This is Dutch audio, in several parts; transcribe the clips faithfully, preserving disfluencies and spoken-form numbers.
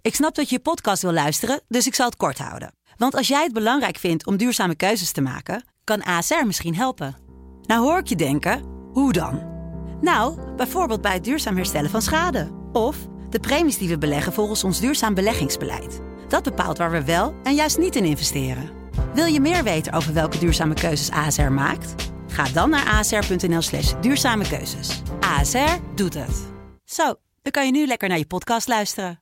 Ik snap dat je je podcast wil luisteren, dus ik zal het kort houden. Want als jij het belangrijk vindt om duurzame keuzes te maken, kan A S R misschien helpen. Nou hoor ik je denken, hoe dan? Nou, bijvoorbeeld bij het duurzaam herstellen van schade. Of de premies die we beleggen volgens ons duurzaam beleggingsbeleid. Dat bepaalt waar we wel en juist niet in investeren. Wil je meer weten over welke duurzame keuzes A S R maakt? Ga dan naar asr.nl slash duurzame keuzes. A S R doet het. Zo, dan kan je nu lekker naar je podcast luisteren.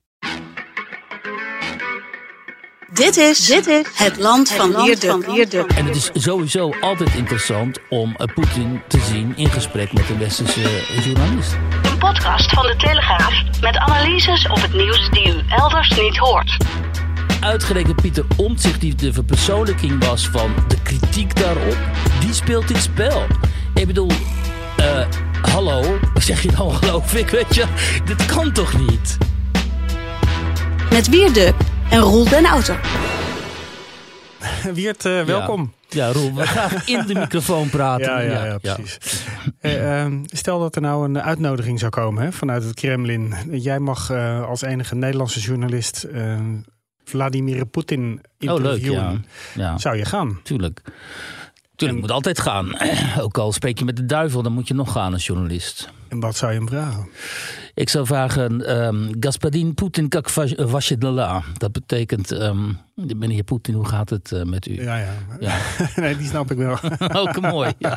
Dit is, dit is het land van Wierduk. En het is sowieso altijd interessant om uh, Poetin te zien in gesprek met een westerse uh, journalist. Een podcast van de Telegraaf met analyses op het nieuws die u elders niet hoort. Uitgerekend Pieter Omtzigt, die de verpersoonlijking was van de kritiek daarop, die speelt dit spel. Ik bedoel, uh, hallo, zeg je nou geloof ik, weet je, dit kan toch niet? Met Wierduk en Roel den Outer. Wiert, uh, welkom. Ja, ja, Roel, we gaan in de microfoon praten. Ja, ja, ja, ja precies. Ja. Uh, uh, stel dat er nou een uitnodiging zou komen hè, vanuit het Kremlin. Jij mag uh, als enige Nederlandse journalist uh, Vladimir Poetin interviewen. Oh, leuk, ja. Ja. Zou je gaan? Tuurlijk. Tuurlijk, je moet altijd gaan. Ook al spreek je met de duivel, dan moet je nog gaan als journalist. En wat zou je hem vragen? Ik zou vragen, um, Gaspadin Poetin, kak wasje de la. Dat betekent, um, meneer Poetin, hoe gaat het uh, met u? Ja, ja. ja. Nee, die snap ik wel. Ook mooi, ja.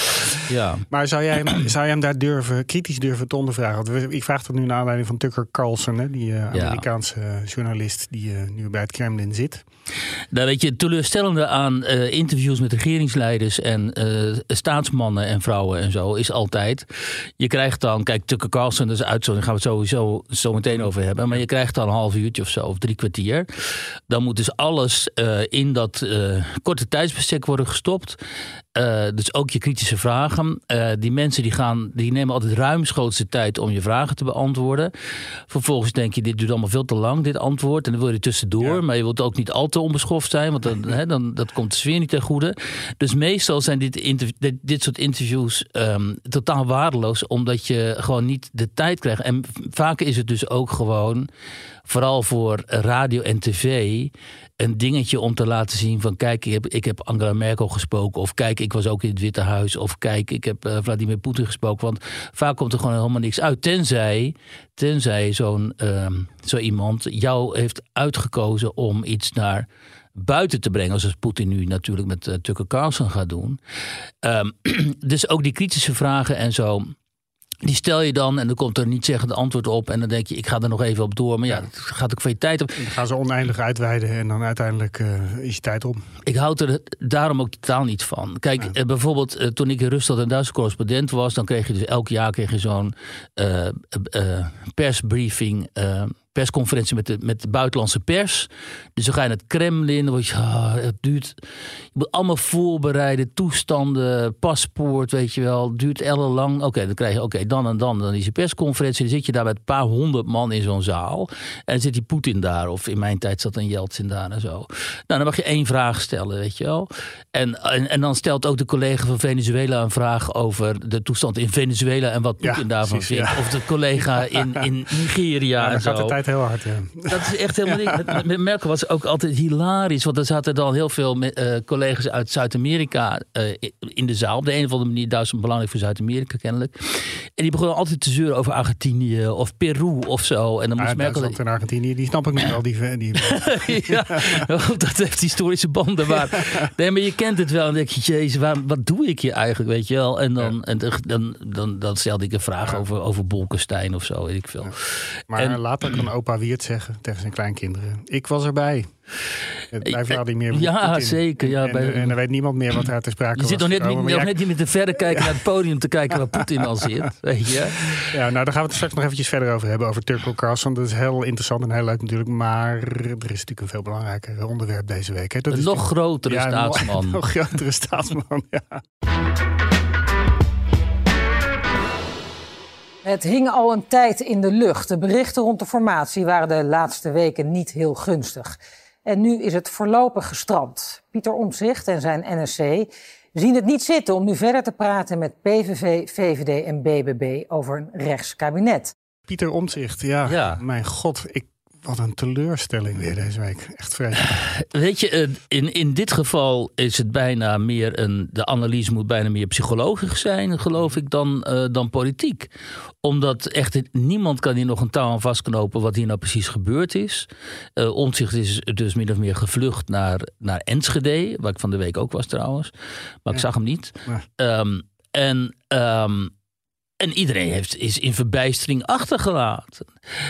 ja. Maar zou jij, hem, zou jij hem daar durven, kritisch durven te ondervragen? Ik vraag dat nu naar aanleiding van Tucker Carlson, hè, die uh, Amerikaanse ja. journalist die uh, nu bij het Kremlin zit. Nou, weet je, het teleurstellende aan uh, interviews met regeringsleiders en uh, staatsmannen en vrouwen en zo is altijd, je krijgt dan, kijk, Tucker Carlson, dat is uit, daar gaan we het sowieso zo meteen over hebben, maar je krijgt dan een half uurtje of zo, of drie kwartier. Dan moet dus alles uh, in dat uh, korte tijdsbestek worden gestopt. Uh, dus ook je kritische vragen. Uh, die mensen die gaan, die nemen altijd ruimschoots de tijd om je vragen te beantwoorden. Vervolgens denk je, dit duurt allemaal veel te lang, dit antwoord. En dan wil je tussendoor, ja. maar je wilt ook niet al te onbeschoft zijn, want dan, he, dan dat komt de sfeer niet ten goede. Dus meestal zijn dit, interv- dit, dit soort interviews um, totaal waardeloos, omdat je gewoon niet de tijd krijgt. En vaak is het dus ook gewoon, vooral voor radio en tv, een dingetje om te laten zien van, kijk, ik heb, ik heb Angela Merkel gesproken, of kijk, ik was ook in het Witte Huis, of kijk, ik heb uh, Vladimir Poetin gesproken. Want vaak komt er gewoon helemaal niks uit, tenzij, tenzij zo'n um, zo iemand jou heeft uitgekozen om iets naar buiten te brengen, zoals Poetin nu natuurlijk met uh, Tucker Carlson gaat doen. Um, dus ook die kritische vragen en zo, die stel je dan en dan komt er niet zeggend antwoord op. En dan denk je, ik ga er nog even op door. Maar ja, het gaat ook veel tijd op. Dan gaan ze oneindig uitweiden en dan uiteindelijk uh, is je tijd op. Ik houd er daarom ook totaal niet van. Kijk, ja. uh, bijvoorbeeld uh, toen ik in Rusland een Duitse correspondent was, dan kreeg je dus elk jaar kreeg je zo'n uh, uh, persbriefing, uh, persconferentie met de, met de buitenlandse pers. Dus dan ga je naar het Kremlin, dan word je, oh, het duurt, je moet allemaal voorbereiden, toestanden, paspoort, weet je wel, het duurt ellenlang. Oké, okay, dan krijg je, oké, okay, dan en dan, dan is je persconferentie, dan zit je daar met een paar honderd man in zo'n zaal en dan zit die Poetin daar, of in mijn tijd zat een Yeltsin daar en zo. Nou, dan mag je één vraag stellen, weet je wel. En, en, en dan stelt ook de collega van Venezuela een vraag over de toestand in Venezuela en wat Poetin ja, daarvan precies, vindt. Ja. Of de collega in, in Nigeria ja, en zo. Gaat de tijd heel hard, ja. Dat is echt helemaal niet. Met, met Merkel was ook altijd hilarisch. Want er zaten dan heel veel uh, collega's uit Zuid-Amerika uh, in de zaal. Op de een of andere manier Duitsland belangrijk voor Zuid-Amerika kennelijk. En die begonnen altijd te zeuren over Argentinië of Peru of zo. En dan moest ah, Merkel. Duitsland en Argentinië, die snap ik nog wel. Die, die... ja, dat heeft historische banden. Maar, nee, maar je kent het wel. En dan denk je, jezus, waar, wat doe ik hier eigenlijk, weet je wel? En dan, ja. en dan, dan, dan stelde ik een vraag ja. over, over Bolkestein of zo, weet ik veel. Ja. Maar en, later kan opa Wiert zeggen tegen zijn kleinkinderen, ik was erbij. Bij Vladimir Poetin. Ja, zeker. Ja, en, bij, en dan weet niemand meer wat er te sprake was. Je zit nog net, gekomen, niet, nog ja, net niet met de verder kijken ja. naar het podium te kijken waar Poetin al zit. Weet je? Ja, nou daar gaan we het straks nog eventjes verder over hebben. Over Tucker Carlson. Dat is heel interessant en heel leuk natuurlijk. Maar er is natuurlijk een veel belangrijker onderwerp deze week. Hè. Dat een is nog de, grotere ja, staatsman. Een nog grotere staatsman, ja. Het hing al een tijd in de lucht. De berichten rond de formatie waren de laatste weken niet heel gunstig. En nu is het voorlopig gestrand. Pieter Omtzigt en zijn N S C zien het niet zitten om nu verder te praten met P V V, V V D en B B B over een rechtskabinet. Pieter Omtzigt, ja, ja. Mijn god, ik Wat een teleurstelling weer deze week. Echt vreselijk. Weet je, in, in dit geval is het bijna meer een... de analyse moet bijna meer psychologisch zijn, geloof ik, dan, uh, dan politiek. Omdat echt niemand kan hier nog een touw aan vastknopen wat hier nou precies gebeurd is. Uh, Omtzigt is dus min of meer gevlucht naar, naar Enschede, waar ik van de week ook was trouwens. Maar ja. ik zag hem niet. Ja. Um, en... Um, En iedereen heeft, is in verbijstering achtergelaten.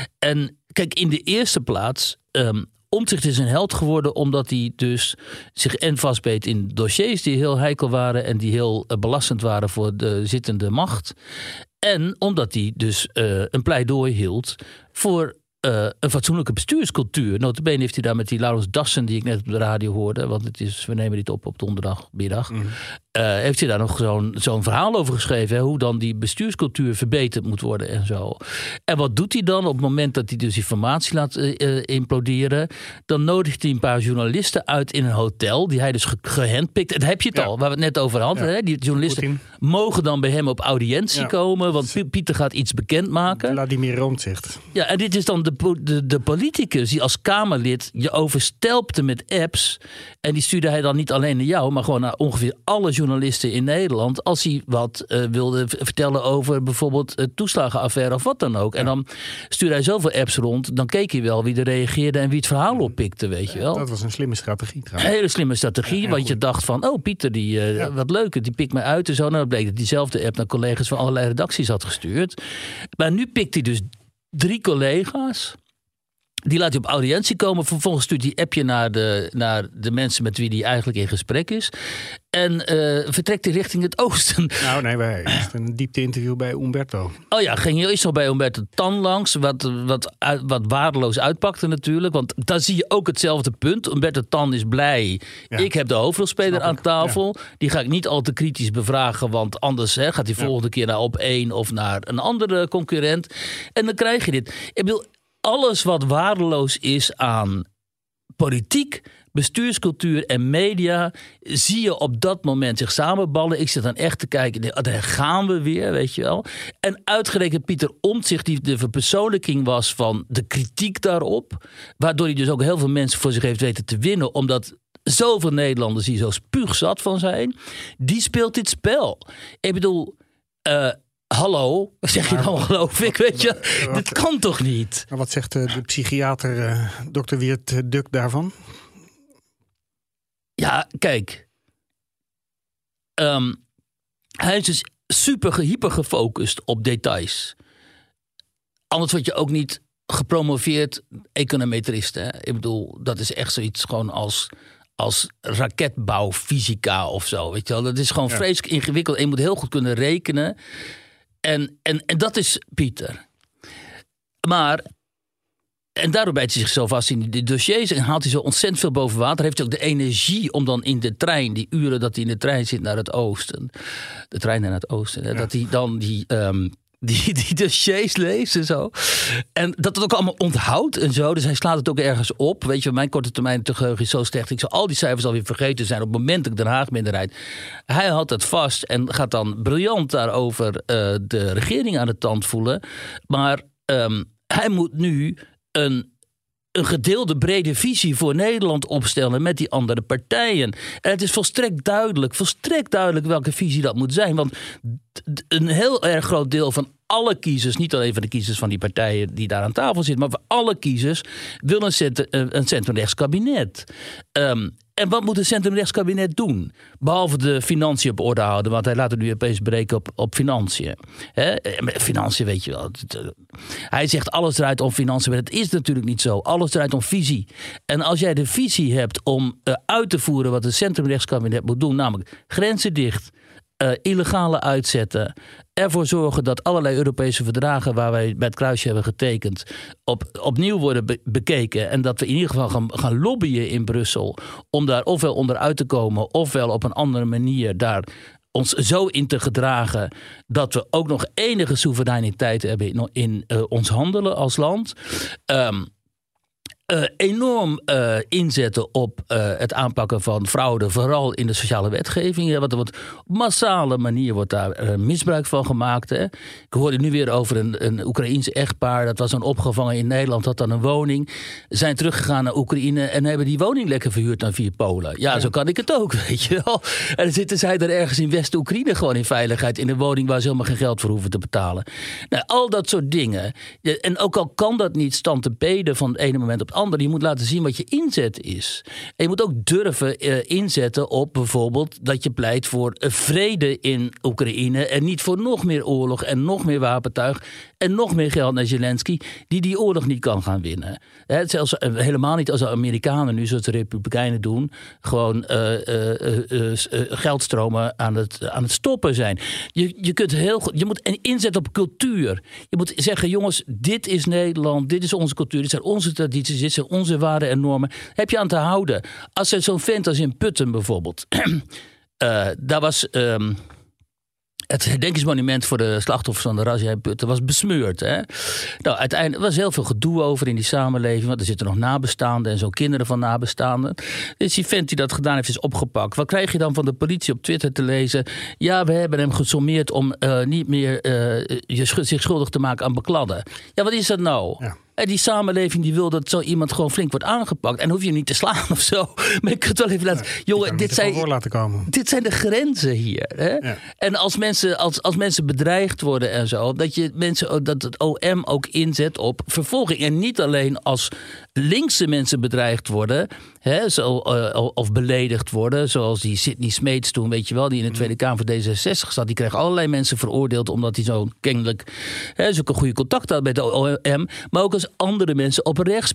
En kijk, in de eerste plaats... Um, Omtzigt is een held geworden omdat hij dus zich en vastbeet in dossiers die heel heikel waren en die heel uh, belastend waren voor de zittende macht. En omdat hij dus uh, een pleidooi hield voor uh, een fatsoenlijke bestuurscultuur. Notabene heeft hij daar met die Laurens Dassen, die ik net op de radio hoorde, want het is, we nemen dit op op donderdagmiddag, mm. uh, heeft hij daar nog zo'n, zo'n verhaal over geschreven, hè, hoe dan die bestuurscultuur verbeterd moet worden en zo. En wat doet hij dan op het moment dat hij dus informatie laat uh, uh, imploderen? Dan nodigt hij een paar journalisten uit in een hotel, die hij dus ge- gehandpikt. En daar heb je het ja. al, waar we het net over hadden. Ja. Hè? Die journalisten Putin. mogen dan bij hem op audiëntie ja. komen, want Pieter gaat iets bekendmaken. Vladimir Omtzigt. Ja, en dit is dan de, de, de politicus die als Kamerlid je overstelpte met apps. En die stuurde hij dan niet alleen naar jou, maar gewoon naar ongeveer alle journalisten in Nederland. Als hij wat uh, wilde v- vertellen over bijvoorbeeld uh, toeslagenaffaire of wat dan ook. Ja. En dan stuurde hij zoveel apps rond, dan keek hij wel wie er reageerde en wie het verhaal oppikte, weet je wel. Dat was een slimme strategie trouwens. Een hele slimme strategie, ja, want goed. Je dacht van, oh Pieter, die, uh, ja. wat leuk, die pikt mij uit en zo. Nou, dan bleek dat diezelfde app naar collega's van allerlei redacties had gestuurd. Maar nu pikt hij dus drie collega's. Die laat hij op audiëntie komen. Vervolgens stuurt hij appje naar de, naar de mensen met wie hij eigenlijk in gesprek is. En uh, vertrekt hij richting het oosten. Nou nee, wij een diepte-interview bij Umberto. Oh ja, ging je eerst nog bij Umberto Tan langs. Wat, wat, wat waardeloos uitpakte natuurlijk. Want daar zie je ook hetzelfde punt. Umberto Tan is blij. Ja. Ik heb de hoofdrolspeler aan tafel. Ja. Die ga ik niet al te kritisch bevragen. Want anders hè, gaat hij ja. volgende keer naar Op één of naar een andere concurrent. En dan krijg je dit. Ik bedoel, alles wat waardeloos is aan politiek, bestuurscultuur en media, zie je op dat moment zich samenballen. Ik zit dan echt te kijken, daar gaan we weer, weet je wel. En uitgerekend Pieter Omtzigt, die de verpersoonlijking was van de kritiek daarop, waardoor hij dus ook heel veel mensen voor zich heeft weten te winnen, omdat zoveel Nederlanders die zo spuugzat van zijn, die speelt dit spel. Ik bedoel, uh, hallo, zeg je dan geloof ik, weet je? Wat, dit kan toch niet? Wat zegt de, de psychiater uh, dokter Wiert Duk daarvan? Ja, kijk. Um, hij is dus super hyper gefocust op details. Anders word je ook niet gepromoveerd econometrist. Hè? Ik bedoel, dat is echt zoiets gewoon als, als raketbouwfysica of zo. Weet je wel? Dat is gewoon ja. vreselijk ingewikkeld. En je moet heel goed kunnen rekenen. En, en, en dat is Pieter. Maar, en daarom bijt hij zich zo vast in die dossiers en haalt hij zo ontzettend veel boven water. Heeft hij ook de energie om dan in de trein, die uren dat hij in de trein zit naar het oosten. De trein naar het oosten. Hè, ja. Dat hij dan die, um, die, die dossiers leest en zo. En dat het ook allemaal onthoudt en zo. Dus hij slaat het ook ergens op. Weet je, mijn korte termijn geheugen is zo slecht. Ik zou al die cijfers alweer vergeten zijn op het moment dat ik Den Haag minderheid. Hij had het vast en gaat dan briljant daarover uh, de regering aan de tand voelen. Maar um, hij moet nu een, een gedeelde brede visie voor Nederland opstellen met die andere partijen. En het is volstrekt duidelijk, volstrekt duidelijk welke visie dat moet zijn. Want een heel erg groot deel van alle kiezers, niet alleen van de kiezers van die partijen die daar aan tafel zitten, maar voor alle kiezers wil een, cent- een centrumrechts kabinet. Um, En wat moet een centrumrechtskabinet doen? Behalve de financiën op orde houden. Want hij laat het nu opeens breken op, op financiën. He? Financiën weet je wel. Hij zegt alles draait om financiën. Maar dat is natuurlijk niet zo. Alles draait om visie. En als jij de visie hebt om uh, uit te voeren wat een centrumrechtskabinet moet doen. Namelijk grenzen dicht. Uh, illegale uitzetten. Ervoor zorgen dat allerlei Europese verdragen waar wij bij het kruisje hebben getekend op, opnieuw worden be- bekeken. En dat we in ieder geval gaan, gaan lobbyen in Brussel om daar ofwel onderuit te komen ofwel op een andere manier daar ons zo in te gedragen dat we ook nog enige soevereiniteit hebben in, in uh, ons handelen als land. Um, Uh, enorm uh, inzetten op uh, het aanpakken van fraude, vooral in de sociale wetgeving. Ja, wat er wordt, op massale manier wordt daar uh, misbruik van gemaakt. Hè. Ik hoorde nu weer over een, een Oekraïense echtpaar. Dat was dan opgevangen in Nederland, had dan een woning. Zijn teruggegaan naar Oekraïne en hebben die woning lekker verhuurd aan vier Polen. Ja, ja, zo kan ik het ook, weet je wel. En dan zitten zij er ergens in West-Oekraïne gewoon in veiligheid, in een woning waar ze helemaal geen geld voor hoeven te betalen. Nou, al dat soort dingen. En ook al kan dat niet stand te beden van het ene moment op het andere. Je moet laten zien wat je inzet is. En je moet ook durven uh, inzetten op bijvoorbeeld dat je pleit voor uh, vrede in Oekraïne en niet voor nog meer oorlog en nog meer wapentuig en nog meer geld naar Zelensky die die oorlog niet kan gaan winnen. He, zelfs uh, helemaal niet als de Amerikanen nu, zoals de Republikeinen doen, gewoon uh, uh, uh, uh, uh, geldstromen aan het, aan het stoppen zijn. Je, je, kunt heel goed, je moet inzetten op cultuur. Je moet zeggen, jongens, dit is Nederland, dit is onze cultuur, dit zijn onze tradities, dit zijn onze waarden en normen. Heb je aan te houden. Als er zo'n vent als in Putten bijvoorbeeld, uh, daar was Um, het herdenkingsmonument voor de slachtoffers van de razzia in Putten was besmeurd. Hè? Nou, uiteindelijk was heel veel gedoe over in die samenleving. Want er zitten nog nabestaanden en zo kinderen van nabestaanden. Dus die vent die dat gedaan heeft is opgepakt. Wat krijg je dan van de politie op Twitter te lezen? Ja, we hebben hem gesommeerd om uh, niet meer uh, je sch- zich schuldig te maken aan bekladden. Ja, wat is dat nou? Ja. En die samenleving die wil dat zo iemand gewoon flink wordt aangepakt. En hoef je hem niet te slaan of zo. Maar je kunt wel even laten... Ja, jongen, dit zijn, laten komen. dit zijn de grenzen hier. Hè? Ja. En als mensen, als, als mensen bedreigd worden en zo... dat, je mensen, dat het O M ook inzet op vervolging. En niet alleen als linkse mensen bedreigd worden... Hè, zo, uh, of beledigd worden. Zoals die Sidney Smeets toen, weet je wel... die in de Tweede Kamer voor D zesenzestig zat. Die kreeg allerlei mensen veroordeeld... omdat hij zo kennelijk hè, zulke goede contact had met de O M. Maar ook als andere mensen op rechts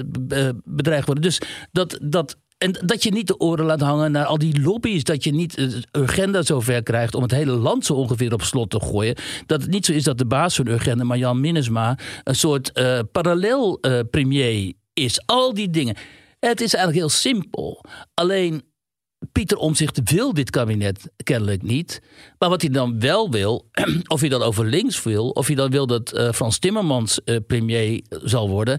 bedreigd worden. Dus dat, dat, en dat je niet de oren laat hangen naar al die lobby's. Dat je niet het Urgenda zover krijgt om het hele land zo ongeveer op slot te gooien. Dat het niet zo is dat de baas van Urgenda, Marjan Minnesma, een soort uh, parallel uh, premier is. Al die dingen. Het is eigenlijk heel simpel. Alleen Pieter Omtzigt wil dit kabinet kennelijk niet. Maar wat hij dan wel wil, of hij dat over links wil... of hij dan wil dat uh, Frans Timmermans uh, premier zal worden...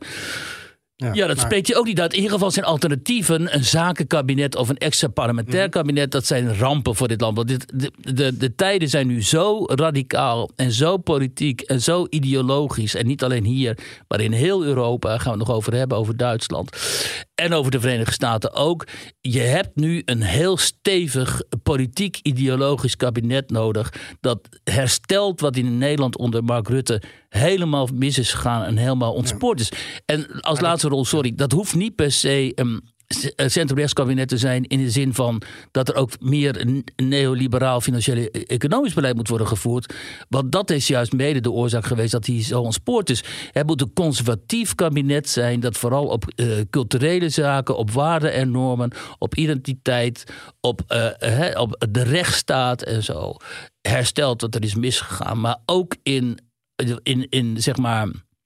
Ja, ja, dat maar... spreekt hij ook niet uit. In ieder geval zijn alternatieven een zakenkabinet of een extra parlementair kabinet. Dat zijn rampen voor dit land. Want dit, de, de, de tijden zijn nu zo radicaal en zo politiek en zo ideologisch. En niet alleen hier, maar in heel Europa gaan we het nog over hebben, over Duitsland. En over de Verenigde Staten ook. Je hebt nu een heel stevig politiek-ideologisch kabinet nodig. Dat herstelt wat in Nederland onder Mark Rutte helemaal mis is gegaan en helemaal ontspoord is. En als laatste rol, sorry, dat hoeft niet per se een centrum-rechts kabinet te zijn in de zin van dat er ook meer een neoliberaal financieel economisch beleid moet worden gevoerd. Want dat is juist mede de oorzaak geweest dat hij zo ontspoord is. Het moet een conservatief kabinet zijn dat vooral op uh, culturele zaken, op waarden en normen, op identiteit, op, uh, he, op de rechtsstaat en zo herstelt wat er is misgegaan. Maar ook in, in, in zeg maar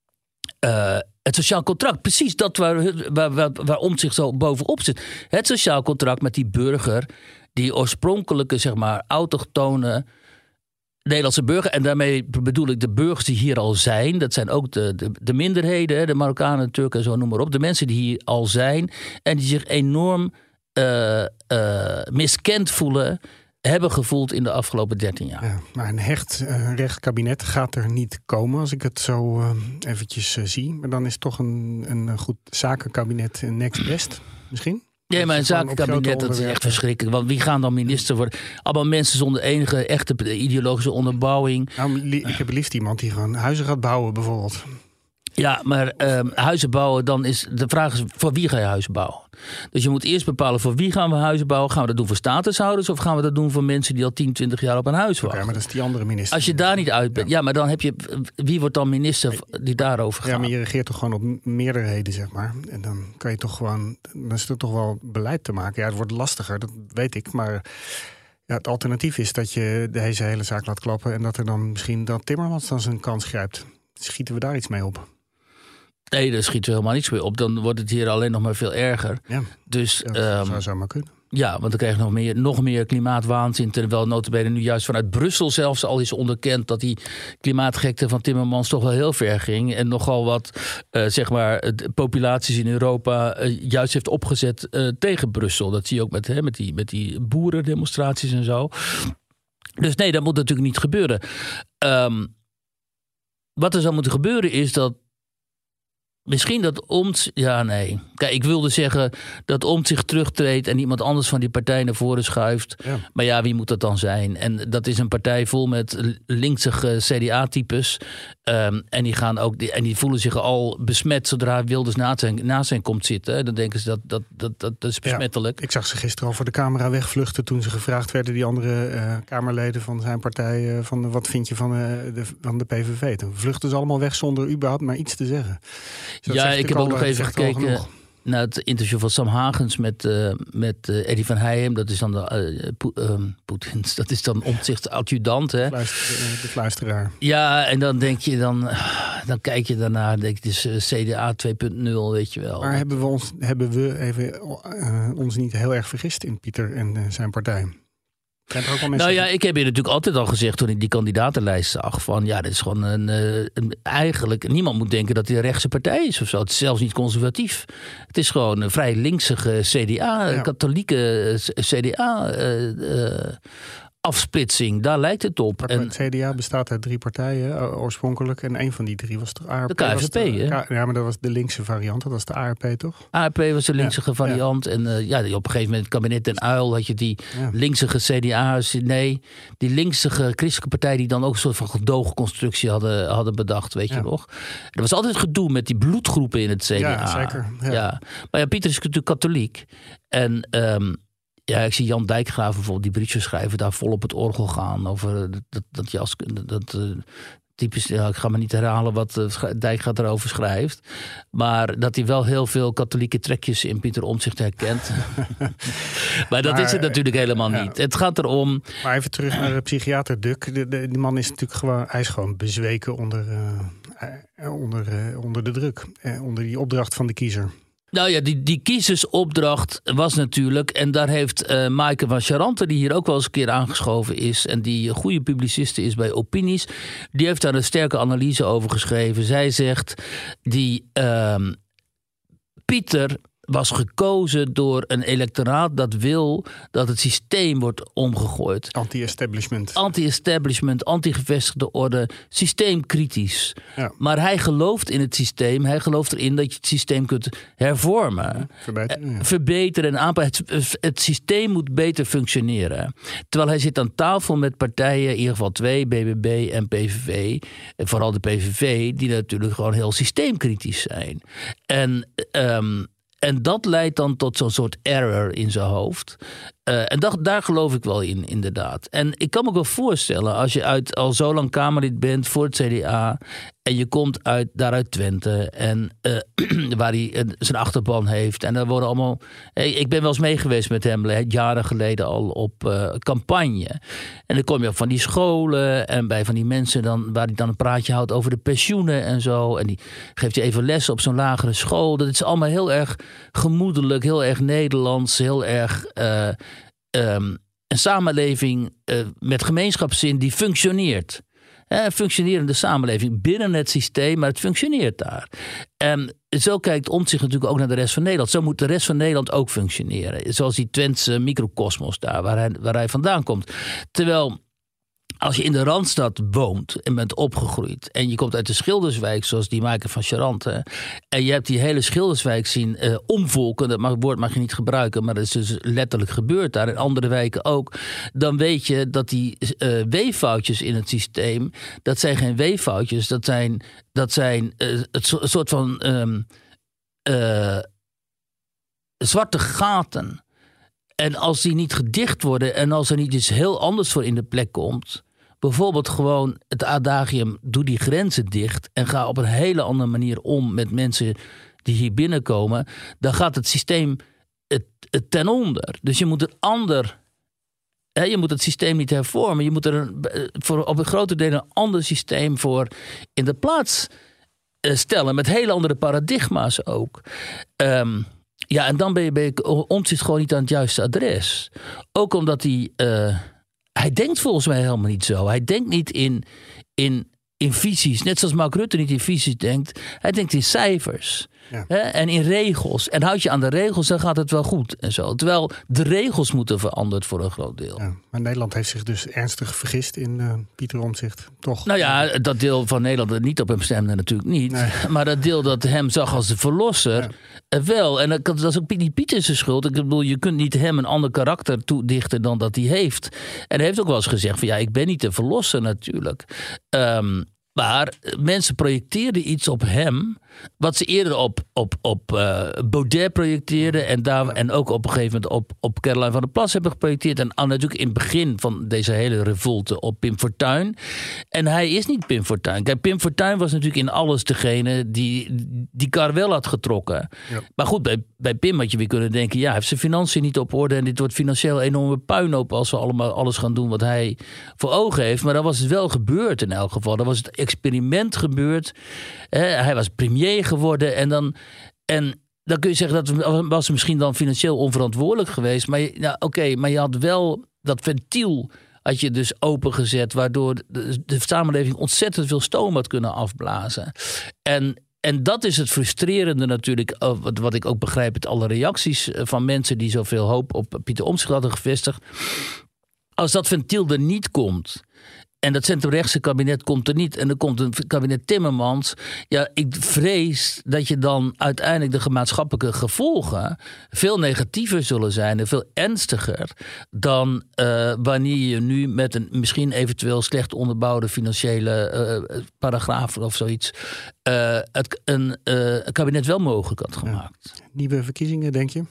Uh, het sociaal contract, precies dat waar, waar, waar, waar Omtzigt zo bovenop zit. Het sociaal contract met die burger, die oorspronkelijke, zeg maar, autochtone Nederlandse burger. En daarmee bedoel ik de burgers die hier al zijn. Dat zijn ook de, de, de minderheden, de Marokkanen, Turken en zo, noem maar op. De mensen die hier al zijn en die zich enorm uh, uh, miskend voelen, hebben gevoeld in de afgelopen dertien jaar. Ja, maar een hecht uh, recht kabinet gaat er niet komen als ik het zo uh, eventjes uh, zie. Maar dan is toch een, een goed zakenkabinet next best misschien? Ja, maar een zakenkabinet, dat is echt verschrikkelijk. Want wie gaan dan minister worden? Allemaal mensen zonder enige echte ideologische onderbouwing. Nou, ik heb liefst iemand die gewoon huizen gaat bouwen bijvoorbeeld. Ja, maar uh, huizen bouwen, dan is de vraag is voor wie ga je huizen bouwen? Dus je moet eerst bepalen voor wie gaan we huizen bouwen. Gaan we dat doen voor statushouders of gaan we dat doen voor mensen die al tien, twintig jaar op een huis wachten? Oké, maar dat is die andere minister. Als je daar niet uit bent, ja, ja maar dan heb je, wie wordt dan minister die daarover gaat? Ja, maar je regeert toch gewoon op meerderheden, zeg maar. En dan kan je toch gewoon, dan is er toch wel beleid te maken. Ja, het wordt lastiger, dat weet ik, maar ja, het alternatief is dat je deze hele zaak laat klappen en dat er dan misschien dat Timmermans dan zijn kans grijpt. Schieten we daar iets mee op? Nee, daar schieten we helemaal niets mee op. Dan wordt het hier alleen nog maar veel erger. Ja, dus, dat um, zou zomaar kunnen. Ja, want dan krijg je nog meer, nog meer klimaatwaanzin. Terwijl nota bene nu juist vanuit Brussel zelfs al is onderkend dat die klimaatgekte van Timmermans toch wel heel ver ging. En nogal wat uh, zeg maar, de populaties in Europa uh, juist heeft opgezet uh, tegen Brussel. Dat zie je ook met, hè, met, die, met die boerendemonstraties en zo. Dus nee, dat moet natuurlijk niet gebeuren. Um, wat er zou moeten gebeuren is dat misschien dat Omt... Ja, nee. Kijk, ik wilde zeggen dat Omt zich terugtreedt en iemand anders van die partij naar voren schuift. Ja. Maar ja, wie moet dat dan zijn? En dat is een partij vol met linksige C D A-types. Um, en die gaan ook die, en die voelen zich al besmet zodra Wilders naast zijn, naast zijn komt zitten. Dan denken ze dat dat, dat, dat, dat is besmettelijk. Ja, ik zag ze gisteren al voor de camera wegvluchten toen ze gevraagd werden, die andere uh, Kamerleden van zijn partij, uh, van wat vind je van, uh, de, van de P V V? Toen vluchten ze allemaal weg zonder überhaupt maar iets te zeggen. Dus ja, ik heb ook nog even gekeken naar het interview van Sam Hagens met, uh, met uh, Eddie van Heijem. Dat is dan de uh, po- uh, Poetins, dat is dan Omtzigt adjudant. Hè? Fluister, de fluisteraar. Ja, en dan denk je dan, dan kijk je daarnaar, denk je, het is uh, C D A twee punt nul, weet je wel. Maar hebben we ons, hebben we even uh, ons niet heel erg vergist in Pieter en uh, zijn partij? Nou ja, ik heb je natuurlijk altijd al gezegd toen ik die kandidatenlijst zag van ja, dit is gewoon een, een eigenlijk niemand moet denken dat hij een rechtse partij is of zo. Het is zelfs niet conservatief. Het is gewoon een vrij linksige C D A, ja. katholieke C D A uh, uh, afsplitsing. Daar lijkt het op. En het C D A bestaat uit drie partijen uh, oorspronkelijk en een van die drie was de A R P. De K V P, hè? K- ja, maar dat was de linkse variant. Dat was de A R P, toch? A R P was de linkse ja. variant. Ja. En uh, ja, op een gegeven moment, het kabinet Den Uyl, had je die ja. linkse C D A's. Nee, die linkse christelijke partij die dan ook een soort van gedoogconstructie hadden, hadden bedacht, weet ja. je nog? Er was altijd gedoe met die bloedgroepen in het C D A. Ja, zeker. Ja. Ja. Maar ja, Pieter is natuurlijk katholiek. En Um, ja, ik zie Jan Dijkgraaf bijvoorbeeld die briefjes schrijven, daar vol op het orgel gaan over dat, dat, dat jas, dat uh, typisch, ja, ik ga me niet herhalen wat uh, Dijkgraaf erover schrijft, maar dat hij wel heel veel katholieke trekjes in Pieter Omtzigt herkent. maar dat maar, is het natuurlijk helemaal ja. niet. Het gaat erom. Maar even terug naar de psychiater Duk. De, de, die man is natuurlijk gewoon, hij is gewoon bezweken onder, uh, onder, uh, onder de druk, uh, onder die opdracht van de kiezer. Nou ja, die, die kiezersopdracht was natuurlijk, en daar heeft uh, Maaike van Charante, die hier ook wel eens een keer aangeschoven is en die een goede publiciste is bij Opinies, die heeft daar een sterke analyse over geschreven. Zij zegt, die uh, Pieter was gekozen door een electoraat dat wil dat het systeem wordt omgegooid. Anti-establishment. Anti-establishment, anti-gevestigde orde, systeemkritisch. Ja. Maar hij gelooft in het systeem. Hij gelooft erin dat je het systeem kunt hervormen. Verbeteren, ja. Verbeteren en aanpakken. Het, het systeem moet beter functioneren. Terwijl hij zit aan tafel met partijen, in ieder geval twee, B B B en P V V. En vooral de P V V, die natuurlijk gewoon heel systeemkritisch zijn. En Um, En dat leidt dan tot zo'n soort error in zijn hoofd. Uh, en dat, daar geloof ik wel in, inderdaad. En ik kan me wel voorstellen, als je uit, al zo lang Kamerlid bent voor het C D A en je komt uit, daar uit Twente en uh, waar hij uh, zijn achterban heeft. En daar worden allemaal. Hey, ik ben wel eens mee geweest met hem, jaren geleden al op uh, campagne. En dan kom je op van die scholen en bij van die mensen dan, waar hij dan een praatje houdt over de pensioenen en zo. En die geeft je even les op zo'n lagere school. Dat is allemaal heel erg gemoedelijk, heel erg Nederlands, heel erg Uh, Um, een samenleving uh, met gemeenschapszin die functioneert. Een functionerende samenleving binnen het systeem, maar het functioneert daar. En zo kijkt Omtzigt natuurlijk ook naar de rest van Nederland. Zo moet de rest van Nederland ook functioneren. Zoals die Twentse microcosmos daar, waar hij, waar hij vandaan komt. Terwijl als je in de Randstad woont en bent opgegroeid en je komt uit de Schilderswijk, zoals die Maaike van Charante, en je hebt die hele Schilderswijk zien uh, omvolken, dat mag, woord mag je niet gebruiken, maar dat is dus letterlijk gebeurd daar, in andere wijken ook, dan weet je dat die uh, weeffoutjes in het systeem, dat zijn geen weeffoutjes, dat zijn, dat zijn uh, het so- soort van um, uh, zwarte gaten. En als die niet gedicht worden en als er niet iets heel anders voor in de plek komt, bijvoorbeeld gewoon het adagium, doe die grenzen dicht en ga op een hele andere manier om met mensen die hier binnenkomen, dan gaat het systeem het, het ten onder. Dus je moet een ander, hè, je moet het systeem niet hervormen, je moet er een, voor op een grote deel een ander systeem voor in de plaats stellen, met hele andere paradigma's ook. Um, Ja, en dan ben je, ben je Omtzigt gewoon niet aan het juiste adres. Ook omdat hij... Uh, hij denkt volgens mij helemaal niet zo. Hij denkt niet in, in, in visies. Net zoals Mark Rutte niet in visies denkt. Hij denkt in cijfers. Ja. Hè? En in regels. En houd je aan de regels, dan gaat het wel goed. En zo. Terwijl de regels moeten veranderd voor een groot deel. Ja, maar Nederland heeft zich dus ernstig vergist in uh, Pieter Omtzigt, toch? Nou ja, dat deel van Nederland dat niet op hem stemde natuurlijk niet. Nee. Maar dat deel dat hem zag als de verlosser, ja. wel. En dat is ook niet Pieter zijn schuld. Ik bedoel, je kunt niet hem een ander karakter toedichten dan dat hij heeft. En hij heeft ook wel eens gezegd van ja, ik ben niet de verlosser natuurlijk. Um, Maar mensen projecteerden iets op hem, wat ze eerder op, op, op uh, Baudet projecteerden en, daar, en ook op een gegeven moment op, op Caroline van der Plas hebben geprojecteerd. En natuurlijk in het begin van deze hele revolte op Pim Fortuyn. En hij is niet Pim Fortuyn. Kijk, Pim Fortuyn was natuurlijk in alles degene die die kar wel had getrokken. Ja. Maar goed, bij, bij Pim had je weer kunnen denken, ja, hij heeft zijn financiën niet op orde en dit wordt financieel een enorme puinhoop als we allemaal alles gaan doen wat hij voor ogen heeft. Maar dat was het wel gebeurd in elk geval. Dat was het experiment gebeurd. Eh, hij was premier geworden en dan, en dan kun je zeggen dat was misschien dan financieel onverantwoordelijk geweest. Maar nou, oké, okay, maar je had wel dat ventiel had je dus opengezet, waardoor de, de samenleving ontzettend veel stoom had kunnen afblazen. En En dat is het frustrerende natuurlijk, wat ik ook begrijp uit alle reacties van mensen die zoveel hoop op Pieter Omtzigt hadden gevestigd. Als dat ventiel er niet komt en dat centrumrechtse kabinet komt er niet en er komt een kabinet Timmermans, ja, ik vrees dat je dan uiteindelijk de maatschappelijke gevolgen veel negatiever zullen zijn en veel ernstiger dan uh, wanneer je nu met een misschien eventueel slecht onderbouwde financiële uh, paragraaf of zoiets uh, het, een uh, kabinet wel mogelijk had gemaakt. Ja. Nieuwe verkiezingen, denk je?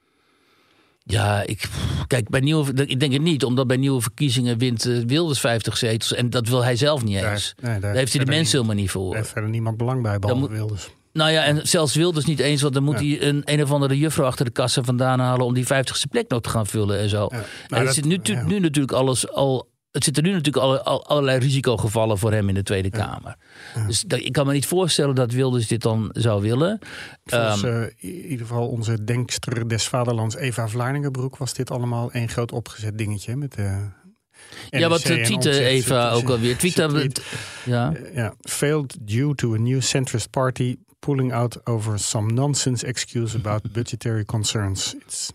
Ja, ik, kijk, bij nieuwe, ik denk het niet, omdat bij nieuwe verkiezingen wint uh, Wilders vijftig zetels en dat wil hij zelf niet eens. Daar, nee, daar, daar heeft hij de mensen helemaal niet voor. Daar heeft verder niemand belang bij, behalve moet, Wilders. Nou ja, en zelfs Wilders niet eens, want dan moet ja. hij een, een of andere juffrouw achter de kassa vandaan halen om die vijftigste plek nog te gaan vullen en zo. Ja. Nou, en het zit nu, ja. nu natuurlijk alles al. Het zitten nu natuurlijk alle, al, allerlei risicogevallen voor hem in de Tweede ja. Kamer. Ja. Dus dat, ik kan me niet voorstellen dat Wilders dit dan zou willen. Volgens um, uh, in ieder geval onze denkster des vaderlands Eva Vlaardingenbroek was dit allemaal één groot opgezet dingetje met de N R C. Ja, wat tweette Eva ook alweer. Tweet, tweet, ja. Uh, ja, failed due to a new centrist party pulling out over some nonsense excuse about budgetary concerns. It's...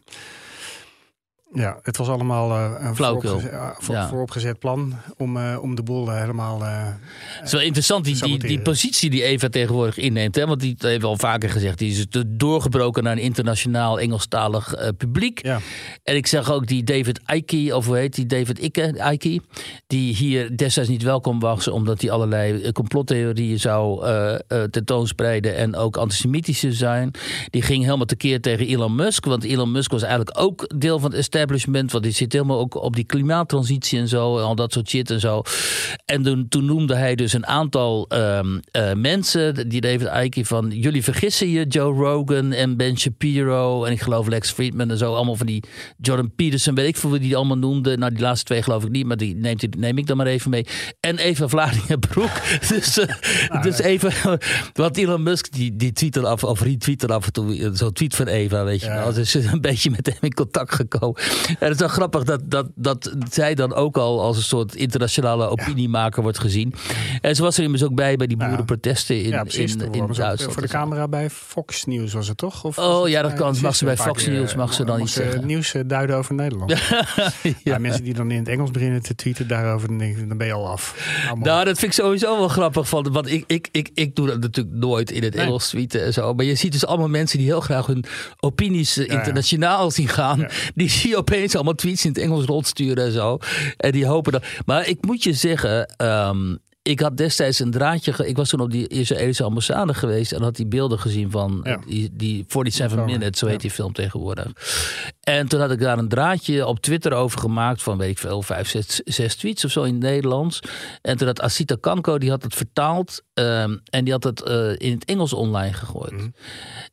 Ja, het was allemaal uh, een vooropgezet, uh, voor, ja. vooropgezet plan om, uh, om de boel uh, helemaal... Uh, het is wel interessant, die, die, die positie die Eva tegenwoordig inneemt. Hè? Want die heeft al vaker gezegd, die is doorgebroken naar een internationaal Engelstalig uh, publiek. Ja. En ik zeg ook die David Icke, of hoe heet die, David Icke, Icke, die hier destijds niet welkom was, omdat hij allerlei complottheorieën zou uh, uh, tentoonspreiden en ook antisemitische zijn. Die ging helemaal tekeer tegen Elon Musk, want Elon Musk was eigenlijk ook deel van het establishment. Want die zit helemaal ook op die klimaattransitie en zo. En al dat soort shit en zo. En toen, toen noemde hij dus een aantal um, uh, mensen. Die David Icke van, jullie vergissen je, Joe Rogan en Ben Shapiro. En ik geloof Lex Fridman en zo. Allemaal van die Jordan Peterson. Weet ik veel wie die allemaal noemde. Nou, die laatste twee geloof ik niet. Maar die neemt, neem ik dan maar even mee. En Eva Vlaardingenbroek. dus uh, nou, dus nee. even... Want Elon Musk, die, die tweet er af, of retweet er af en toe. Zo'n tweet van Eva, weet je ja. wel. Dus een beetje met hem in contact gekomen. En het is wel grappig dat, dat, dat zij dan ook al als een soort internationale opiniemaker ja. wordt gezien. En ze was er immers ook bij bij die boerenprotesten in, ja, precies, in, in, in Duitsland. Voor de camera bij Fox News was het toch? Of oh het, ja, dat kan. Mag ze bij Fox keer, News mag ze dan iets zeggen. Nieuws duiden over Nederland. ja. Ja, mensen die dan in het Engels beginnen te tweeten daarover, dan, denk ik, dan ben je al af. Allemaal. Nou, dat vind ik sowieso wel grappig. Van, want ik, ik, ik, ik doe dat natuurlijk nooit in het nee. Engels tweeten en zo. Maar je ziet dus allemaal mensen die heel graag hun opinies ja, internationaal ja. zien gaan. Ja. Die zie je opeens allemaal tweets in het Engels rondsturen en zo. En die hopen dat. Maar ik moet je zeggen, um, ik had destijds een draadje. Ge- ik was toen op die Israëlische ambassade geweest en had die beelden gezien van ja. die, die zevenenveertig minutes, zo heet ja. die film tegenwoordig. En toen had ik daar een draadje op Twitter over gemaakt van, weet ik veel, vijf, zes, zes tweets of zo in het Nederlands. En toen had Asita Kanko, die had het vertaald um, en die had het uh, in het Engels online gegooid. Mm.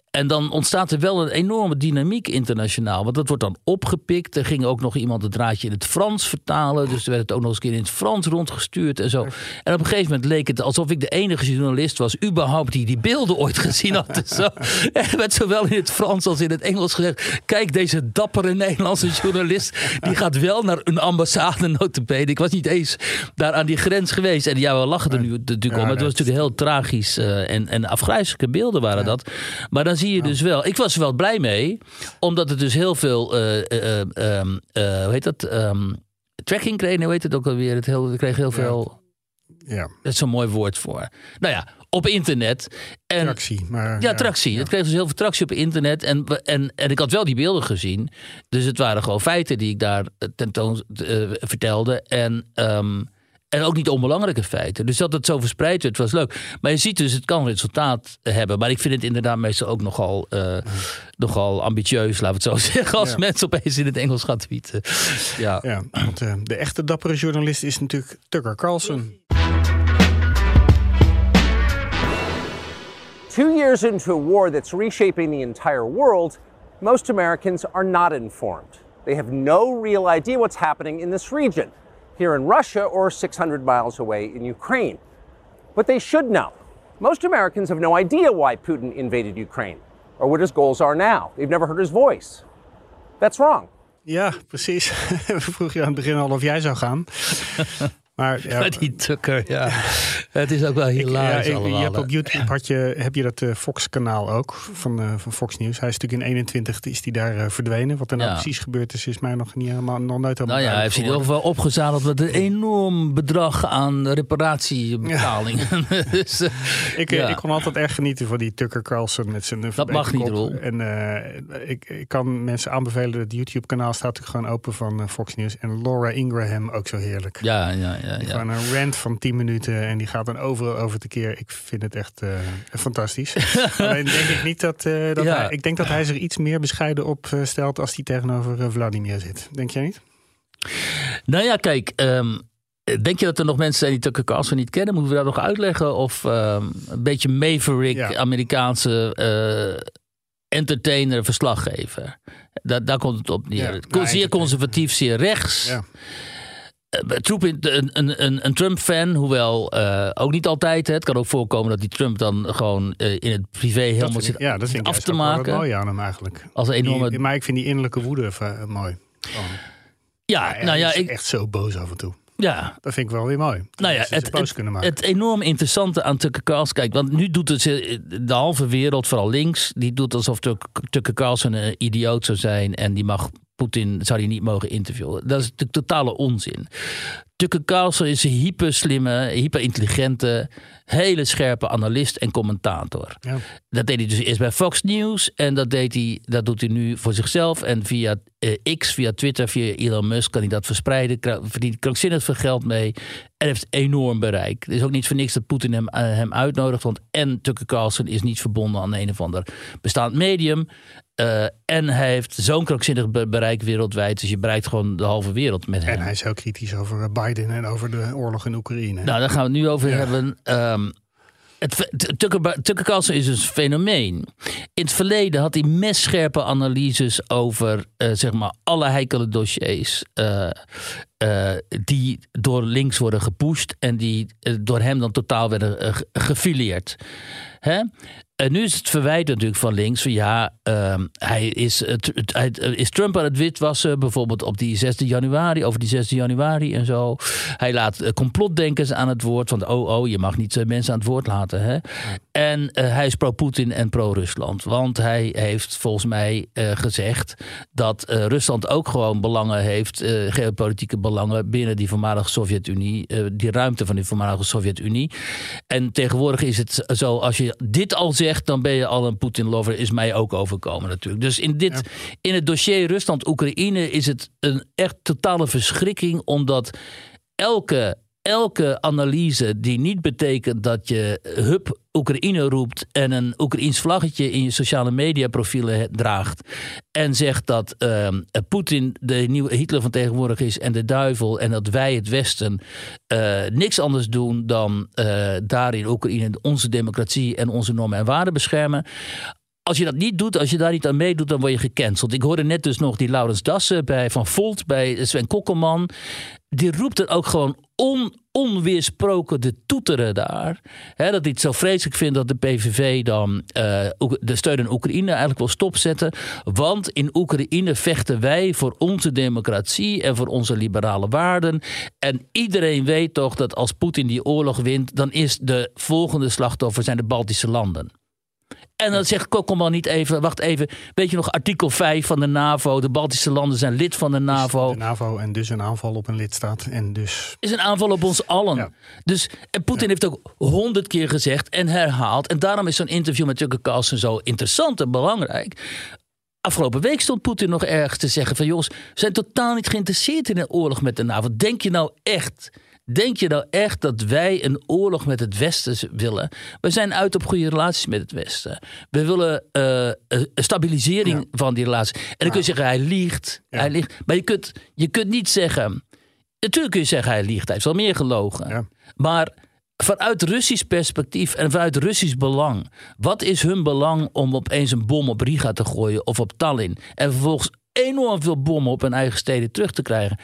En dan ontstaat er wel een enorme dynamiek internationaal. Want dat wordt dan opgepikt. Er ging ook nog iemand het draadje in het Frans vertalen. Dus er werd het ook nog eens een keer in het Frans rondgestuurd en zo. En op een gegeven moment leek het alsof ik de enige journalist was überhaupt die die beelden ooit gezien had. Dus zo, er werd zowel in het Frans als in het Engels gezegd: kijk, deze dappere Nederlandse journalist, die gaat wel naar een ambassade nota bene. Ik was niet eens daar aan die grens geweest. En ja, we lachen er nu natuurlijk om. Het was natuurlijk heel tragisch. Uh, en, en afgrijzelijke beelden waren dat. Maar dan zie je dus wel. Ik was er wel blij mee. Omdat het dus heel veel uh, uh, uh, uh, hoe heet dat? Um, tracking kreeg. Hoe heet het ook alweer? Het heel, we kregen heel veel. Ja. ja. Dat is zo'n mooi woord voor. Nou ja, op internet. En, tractie. Maar, ja, ja, tractie. Ja. Het kreeg dus heel veel tractie op internet. En, en, en ik had wel die beelden gezien. Dus het waren gewoon feiten die ik daar tentoon uh, vertelde. En... Um, En ook niet onbelangrijke feiten. Dus dat het zo verspreid werd, was leuk. Maar je ziet dus, het kan resultaat hebben. Maar ik vind het inderdaad meestal ook nogal, uh, nogal ambitieus, laten we het zo zeggen. Als ja. mensen opeens in het Engels gaan tweeten. Ja, ja want uh, de echte dappere journalist is natuurlijk Tucker Carlson. Two years into a war that's reshaping the entire world, most Americans are not informed. They have no real idea what's happening in this region. Here in Russia or six hundred miles away in Ukraine. But they should know. Most Americans have no idea why Putin invaded Ukraine or what his goals are now. They've never heard his voice. That's wrong. Ja, precies. We vroegen je aan het begin al of jij zou gaan. Maar ja, die Tucker, ja. Het is ook wel hilarisch ik, ja, allemaal. Je hebt op YouTube had je, heb je dat uh, Fox-kanaal ook van, uh, van Fox News. Hij is natuurlijk in eenentwintig is die daar uh, verdwenen. Wat er nou ja. precies gebeurd is, is mij nog, niet helemaal, nog nooit helemaal Nou ja, hij heeft zich in ieder geval opgezadeld met een enorm bedrag aan reparatiebetalingen. Ja. dus, uh, ik, ja. ik kon altijd erg genieten van die Tucker Carlson met zijn Dat mag niet, Roel. En uh, ik, ik kan mensen aanbevelen, het YouTube-kanaal staat natuurlijk gewoon open van uh, Fox News. En Laura Ingraham ook zo heerlijk. Ja, ja, ja. Die ja. Gewoon een rant van tien minuten en die gaat dan overal over tekeer. Ik vind het echt uh, fantastisch. Alleen denk ik niet dat, uh, dat ja. hij, ik denk dat hij zich iets meer bescheiden op uh, stelt als hij tegenover uh, Vladimir zit. Denk jij niet? Nou ja, kijk. Um, denk je dat er nog mensen zijn die Tucker Carlson niet kennen? Moeten we dat nog uitleggen? Of um, een beetje maverick, ja. Amerikaanse uh, entertainer, verslaggever? Da- daar komt het op neer. Ja, zeer conservatief, zeer rechts. Ja. Troep een, een, een, een Trump-fan, hoewel uh, ook niet altijd. Hè. Het kan ook voorkomen dat die Trump dan gewoon uh, in het privé helemaal dat zit ja, dat vind ik af te maken. Dat is mooi aan hem eigenlijk. Als een enorme... die, maar ik vind die innerlijke woede uh, mooi. Oh. Ja, ja, nou ja, hij is ik... echt zo boos af en toe. Ja. Dat vind ik wel weer mooi. Nou ja, het, boos kunnen maken. het enorm interessante aan Tucker Carlson... Kijk, want nu doet het de halve wereld, vooral links... die doet alsof Tucker Carlson een idioot zou zijn... en die mag Poetin zou die niet mogen interviewen. Dat is natuurlijk totale onzin. Tucker Carlson is een hyperslimme, hyperintelligente... hele scherpe analist en commentator. Ja. Dat deed hij dus eerst bij Fox News... en dat, deed hij, dat doet hij nu voor zichzelf. En via uh, X, via Twitter, via Elon Musk... kan hij dat verspreiden, verdient krankzinnig veel geld mee... en heeft enorm bereik. Het is ook niet voor niks dat Poetin hem, uh, hem uitnodigt... want en Tucker Carlson is niet verbonden aan een of ander bestaand medium... Uh, en hij heeft zo'n krankzinnig bereik wereldwijd... dus je bereikt gewoon de halve wereld met hem. En hij is heel kritisch over Biden en over de oorlog in Oekraïne. Nou, daar gaan we het nu over ja. hebben. Um, het, Tucker, Tucker Carlson is een fenomeen. In het verleden had hij messcherpe analyses over uh, zeg maar alle heikele dossiers... Uh, uh, die door links worden gepusht... en die uh, door hem dan totaal werden uh, gefileerd. Hè? En nu is het verwijt natuurlijk van links van ja, um, hij is, het, het, hij is Trump aan het witwassen, bijvoorbeeld op die zesde januari, over die zesde januari en zo. Hij laat uh, complotdenkers aan het woord, want oh oh, je mag niet uh, mensen aan het woord laten. Hè? Ja. En uh, hij is pro-Poetin en pro-Rusland, want hij heeft volgens mij uh, gezegd dat uh, Rusland ook gewoon belangen heeft, uh, geopolitieke belangen binnen die voormalige Sovjet-Unie, uh, die ruimte van die voormalige Sovjet-Unie. En tegenwoordig is het zo, als je dit al zegt, dan ben je al een Poetin-lover, is mij ook overkomen natuurlijk. Dus in, dit, ja. in het dossier Rusland-Oekraïne is het een echt totale verschrikking, omdat elke, elke analyse die niet betekent dat je hup Oekraïne roept en een Oekraïens vlaggetje in je sociale media profielen draagt en zegt dat uh, Poetin de nieuwe Hitler van tegenwoordig is en de duivel en dat wij het Westen uh, niks anders doen dan uh, daar in Oekraïne onze democratie en onze normen en waarden beschermen. als je dat niet doet, als je daar niet aan meedoet, dan word je gecanceld. Ik hoorde net dus nog die Laurens Dassen bij Van Volt, bij Sven Kokkelman. Die roept er ook gewoon on, onweersproken de toeteren daar. He, dat hij het zo vreselijk vindt dat de P V V dan uh, de steun aan Oekraïne eigenlijk wil stopzetten. Want in Oekraïne vechten wij voor onze democratie en voor onze liberale waarden. En iedereen weet toch dat als Poetin die oorlog wint, dan is de volgende slachtoffer zijn de Baltische landen. En dan zegt Kokkelman niet even, wacht even, weet je nog artikel vijf van de NAVO, de Baltische landen zijn lid van de NAVO. De NAVO en dus een aanval op een lidstaat en dus... Is een aanval op ons allen. Ja. Dus, en Poetin ja. heeft ook honderd keer gezegd en herhaald. En daarom is zo'n interview met Tucker Carlson zo interessant en belangrijk. Afgelopen week stond Poetin nog ergens te zeggen van jongens, we zijn totaal niet geïnteresseerd in een oorlog met de NAVO. Denk je nou echt... Denk je nou echt dat wij een oorlog met het Westen willen? We zijn uit op goede relaties met het Westen. We willen uh, een stabilisering ja. van die relatie. En dan ja. kun je zeggen, hij liegt. Ja. Hij liegt. Maar je kunt, je kunt niet zeggen... Natuurlijk kun je zeggen, hij liegt. Hij heeft wel meer gelogen. Ja. Maar vanuit Russisch perspectief en vanuit Russisch belang... Wat is hun belang om opeens een bom op Riga te gooien of op Tallinn... en vervolgens enorm veel bommen op hun eigen steden terug te krijgen...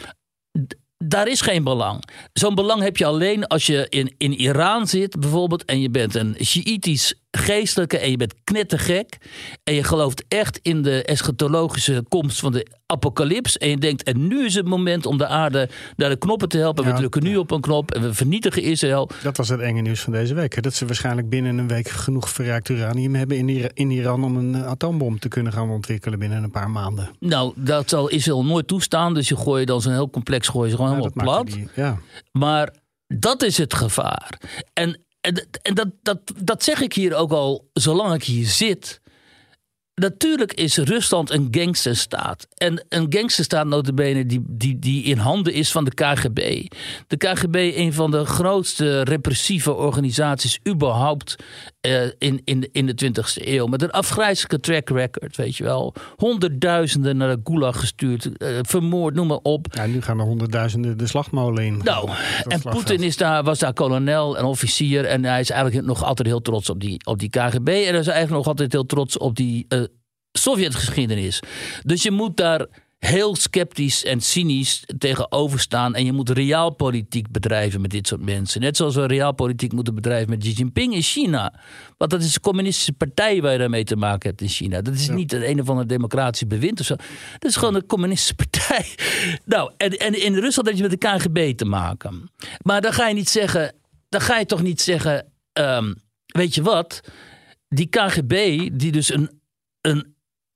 Daar is geen belang. Zo'n belang heb je alleen als je in, in Iran zit bijvoorbeeld... en je bent een Sjiïtisch geestelijke en je bent knettergek... en je gelooft echt in de eschatologische komst van de apocalyps... en je denkt, en nu is het moment om de aarde naar de knoppen te helpen. Ja, we drukken nu op een knop en we vernietigen Israël. Dat was het enge nieuws van deze week. Hè? Dat ze waarschijnlijk binnen een week genoeg verrijkt uranium hebben in, in Iran... om een atoombom te kunnen gaan ontwikkelen binnen een paar maanden. Nou, dat zal Israël nooit toestaan. Dus je gooit dan zo'n heel complex gooi je gewoon ja, helemaal plat. Die, ja. Maar dat is het gevaar. En En, en dat, dat, dat zeg ik hier ook al zolang ik hier zit. Natuurlijk is Rusland een gangsterstaat. En een gangsterstaat nota bene die, die, die in handen is van de K G B. De K G B, een van de grootste repressieve organisaties überhaupt uh, in, in, in de twintigste eeuw. Met een afgrijzelijke track record, weet je wel. Honderdduizenden naar de gulag gestuurd, uh, vermoord, noem maar op. Ja, nu gaan er honderdduizenden de slachtmolen in. Nou, en Poetin is daar, was daar kolonel en officier. En hij is eigenlijk nog altijd heel trots op die, op die K G B. En hij is eigenlijk nog altijd heel trots op die... Uh, Sovjetgeschiedenis. Dus je moet daar heel sceptisch en cynisch tegenover staan. En je moet realpolitiek bedrijven met dit soort mensen. Net zoals we realpolitiek moeten bedrijven met Xi Jinping in China. Want dat is een communistische partij waar je daarmee te maken hebt in China. Dat is ja. niet een of ander democratisch bewind of zo. Dat is gewoon een communistische partij. Nou, en, en in Rusland heb je met de K G B te maken. Maar dan ga je niet zeggen... Dan ga je toch niet zeggen... Um, weet je wat? Die K G B, die dus een... een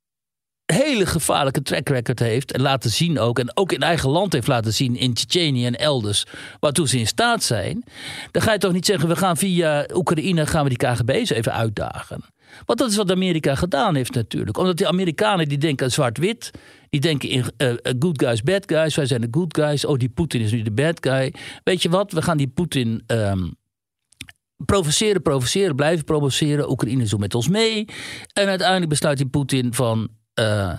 hele gevaarlijke track record heeft en laten zien ook, en ook in eigen land heeft laten zien in Tsjetsjenië en elders, waartoe ze in staat zijn, dan ga je toch niet zeggen, we gaan via Oekraïne, gaan we die K G B's even uitdagen. Want dat is wat Amerika gedaan heeft natuurlijk. Omdat die Amerikanen die denken aan zwart-wit, die denken in uh, good guys, bad guys, wij zijn de good guys, oh die Poetin is nu de bad guy. Weet je wat, we gaan die Poetin... Um, provoceren, provoceren, blijven provoceren. Oekraïne doet met ons mee. En uiteindelijk besluit die Poetin van... Uh,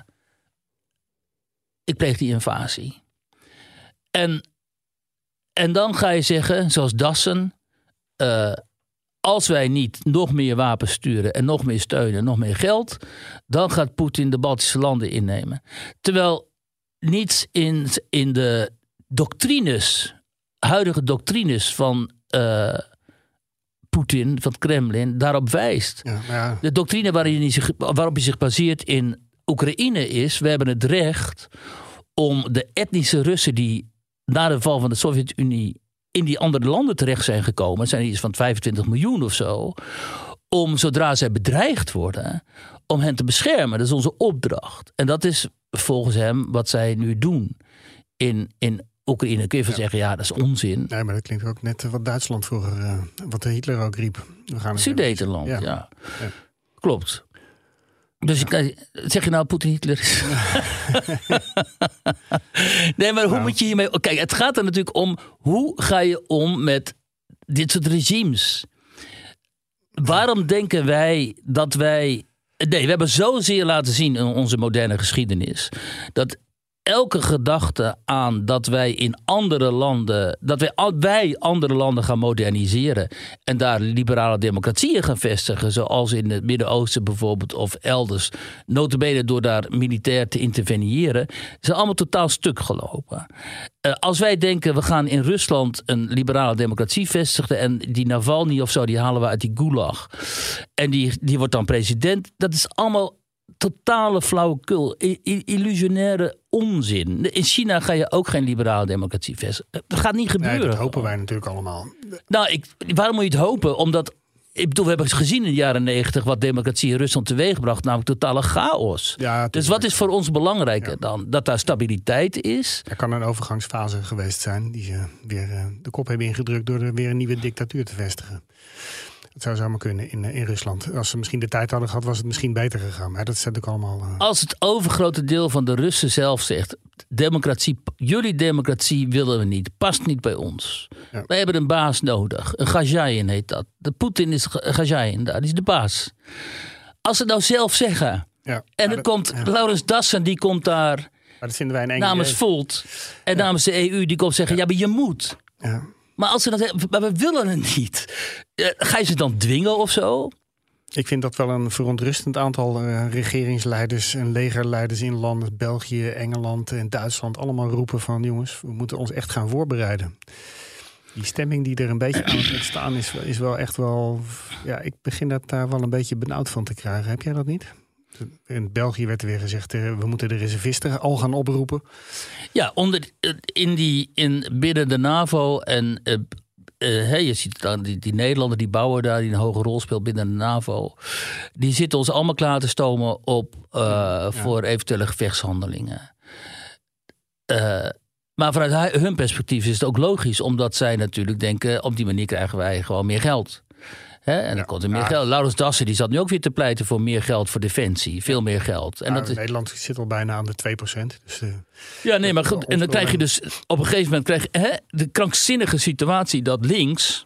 ik pleeg die invasie. En, en dan ga je zeggen, zoals Dassen... Uh, als wij niet nog meer wapens sturen... en nog meer steun en nog meer geld... dan gaat Poetin de Baltische landen innemen. Terwijl niets in, in de doctrines... huidige doctrines van... Uh, Poetin, van het Kremlin, daarop wijst. Ja, ja. De doctrine waarin hij zich, waarop hij zich baseert in Oekraïne is... we hebben het recht om de etnische Russen... die na de val van de Sovjet-Unie in die andere landen terecht zijn gekomen... het zijn iets van vijfentwintig miljoen of zo... om zodra zij bedreigd worden, om hen te beschermen. Dat is onze opdracht. En dat is volgens hem wat zij nu doen in in Oekraïne. Kun je van ja. zeggen, ja, dat is onzin. Nee, maar dat klinkt ook net wat Duitsland vroeger, uh, wat Hitler ook riep. We gaan Sudetenland, ja. Ja. ja. Klopt. Dus ja. je, zeg je nou Poetin Hitler is? Nee, maar hoe nou. moet je hiermee... Kijk, het gaat er natuurlijk om, hoe ga je om met dit soort regimes? Waarom denken wij dat wij... Nee, we hebben zozeer laten zien in onze moderne geschiedenis... dat elke gedachte aan dat wij in andere landen, dat wij, wij andere landen gaan moderniseren en daar liberale democratieën gaan vestigen, zoals in het Midden-Oosten bijvoorbeeld of elders, nota bene door daar militair te interveneren, is allemaal totaal stuk gelopen. Uh, als wij denken, we gaan in Rusland een liberale democratie vestigen en die Navalny of zo, die halen we uit die gulag en die, die wordt dan president, dat is allemaal totale flauwekul, illusionaire onzin. In China ga je ook geen liberale democratie vestigen. Dat gaat niet gebeuren. Nee, dat hopen wij natuurlijk allemaal. Nou, ik, waarom moet je het hopen? Omdat, ik bedoel, we hebben gezien in de jaren negentig wat democratie in Rusland teweegbracht, namelijk totale chaos. Ja, dus wat is voor ons belangrijker ja. dan? Dat daar stabiliteit is. Er kan een overgangsfase geweest zijn die ze weer uh, de kop hebben ingedrukt door er weer een nieuwe dictatuur te vestigen. Dat zou zomaar kunnen in, in Rusland. Als ze misschien de tijd hadden gehad, was het misschien beter gegaan. Maar dat is natuurlijk allemaal... Uh... Als het overgrote deel van de Russen zelf zegt, democratie, jullie democratie willen we niet, past niet bij ons. Ja. Wij hebben een baas nodig. Een Gajayin heet dat. De Poetin is Gajayin, daar, die is de baas. Als ze nou zelf zeggen, ja. en er dat, komt ja. Laurens Dassen, die komt daar maar dat vinden wij een namens Volt en ja. namens de E U, die komt zeggen, ja, ja maar je moet. Ja. Maar als ze dat hebben, maar we willen het niet. Uh, ga je ze dan dwingen of zo? Ik vind dat wel een verontrustend aantal uh, regeringsleiders en legerleiders in landen, België, Engeland en Duitsland, allemaal roepen van jongens, we moeten ons echt gaan voorbereiden. Die stemming die er een beetje aan het ontstaan is, is wel echt wel... Ja, ik begin dat daar wel een beetje benauwd van te krijgen. Heb jij dat niet? In België werd er weer gezegd, uh, we moeten de reservisten al gaan oproepen. Ja, onder, in die, in, binnen de NAVO en uh, uh, hey, je ziet dan die, die Nederlander die bouwen daar, die een hoge rol speelt binnen de NAVO. Die zitten ons allemaal klaar te stomen op uh, ja. voor eventuele gevechtshandelingen. Uh, maar vanuit hun perspectief is het ook logisch, omdat zij natuurlijk denken, op die manier krijgen wij gewoon meer geld. He, en dan ja, komt er meer ja. geld. Laurens Dassen die zat nu ook weer te pleiten voor meer geld voor defensie. Veel meer geld. En nou, dat, Nederland zit al bijna aan de twee procent. Dus, uh, ja, nee, maar goed. En dan krijg je dus op een gegeven moment krijg je, he, de krankzinnige situatie dat links,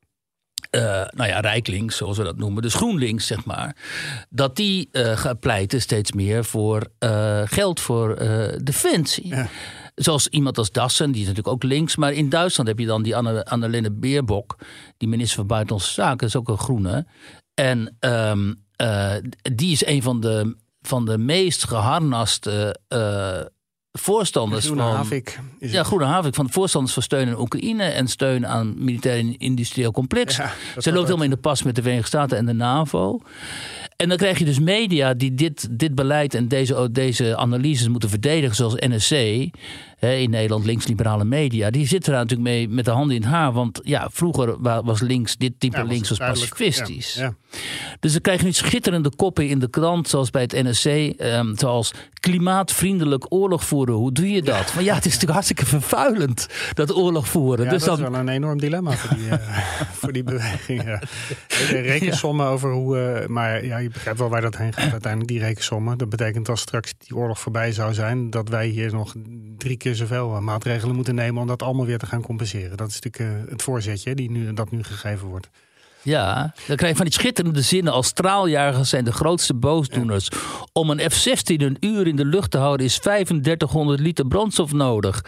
uh, nou ja, rijk links, zoals we dat noemen, dus GroenLinks, zeg maar, dat die uh, gaat pleiten steeds meer voor uh, geld voor uh, defensie. Ja. Zoals iemand als Dassen, die is natuurlijk ook links. Maar in Duitsland heb je dan die Anne, Annalena Baerbock, die minister van Buitenlandse Zaken, is ook een groene. En um, uh, die is een van de, van de meest geharnaste uh, voorstanders Groene van... Havik. Is ja, Groene Havik, van de voorstanders van steun aan Oekraïne en steun aan militair en industrieel complex. Ja, Ze loopt helemaal in de pas met de Verenigde Staten en de NAVO. En dan krijg je dus media die dit, dit beleid en deze, deze analyses moeten verdedigen, zoals N S C, hè, in Nederland links-liberale media. Die zitten daar natuurlijk mee met de handen in het haar. Want ja, vroeger was links, dit type ja, links was pacifistisch. Ja, ja. Dus dan krijg je nu schitterende koppen in de krant, zoals bij het N S C, um, zoals klimaatvriendelijk oorlog voeren. Hoe doe je dat? Maar ja, het is natuurlijk hartstikke vervuilend, dat oorlog voeren. Ja, dus dat dan... is wel een enorm dilemma voor die, uh, voor die beweging. Ja. Rekensommen ja. over hoe... Uh, maar ja, je begrijpt wel waar dat heen gaat uiteindelijk, die rekensommen. Dat betekent als straks die oorlog voorbij zou zijn, dat wij hier nog drie keer zoveel uh, maatregelen moeten nemen om dat allemaal weer te gaan compenseren. Dat is natuurlijk uh, het voorzetje die nu, dat nu gegeven wordt. Ja, dan krijg je van die schitterende zinnen als straaljagers zijn de grootste boosdoeners. Ja. Om een F zestien een uur in de lucht te houden is vijfendertighonderd liter brandstof nodig.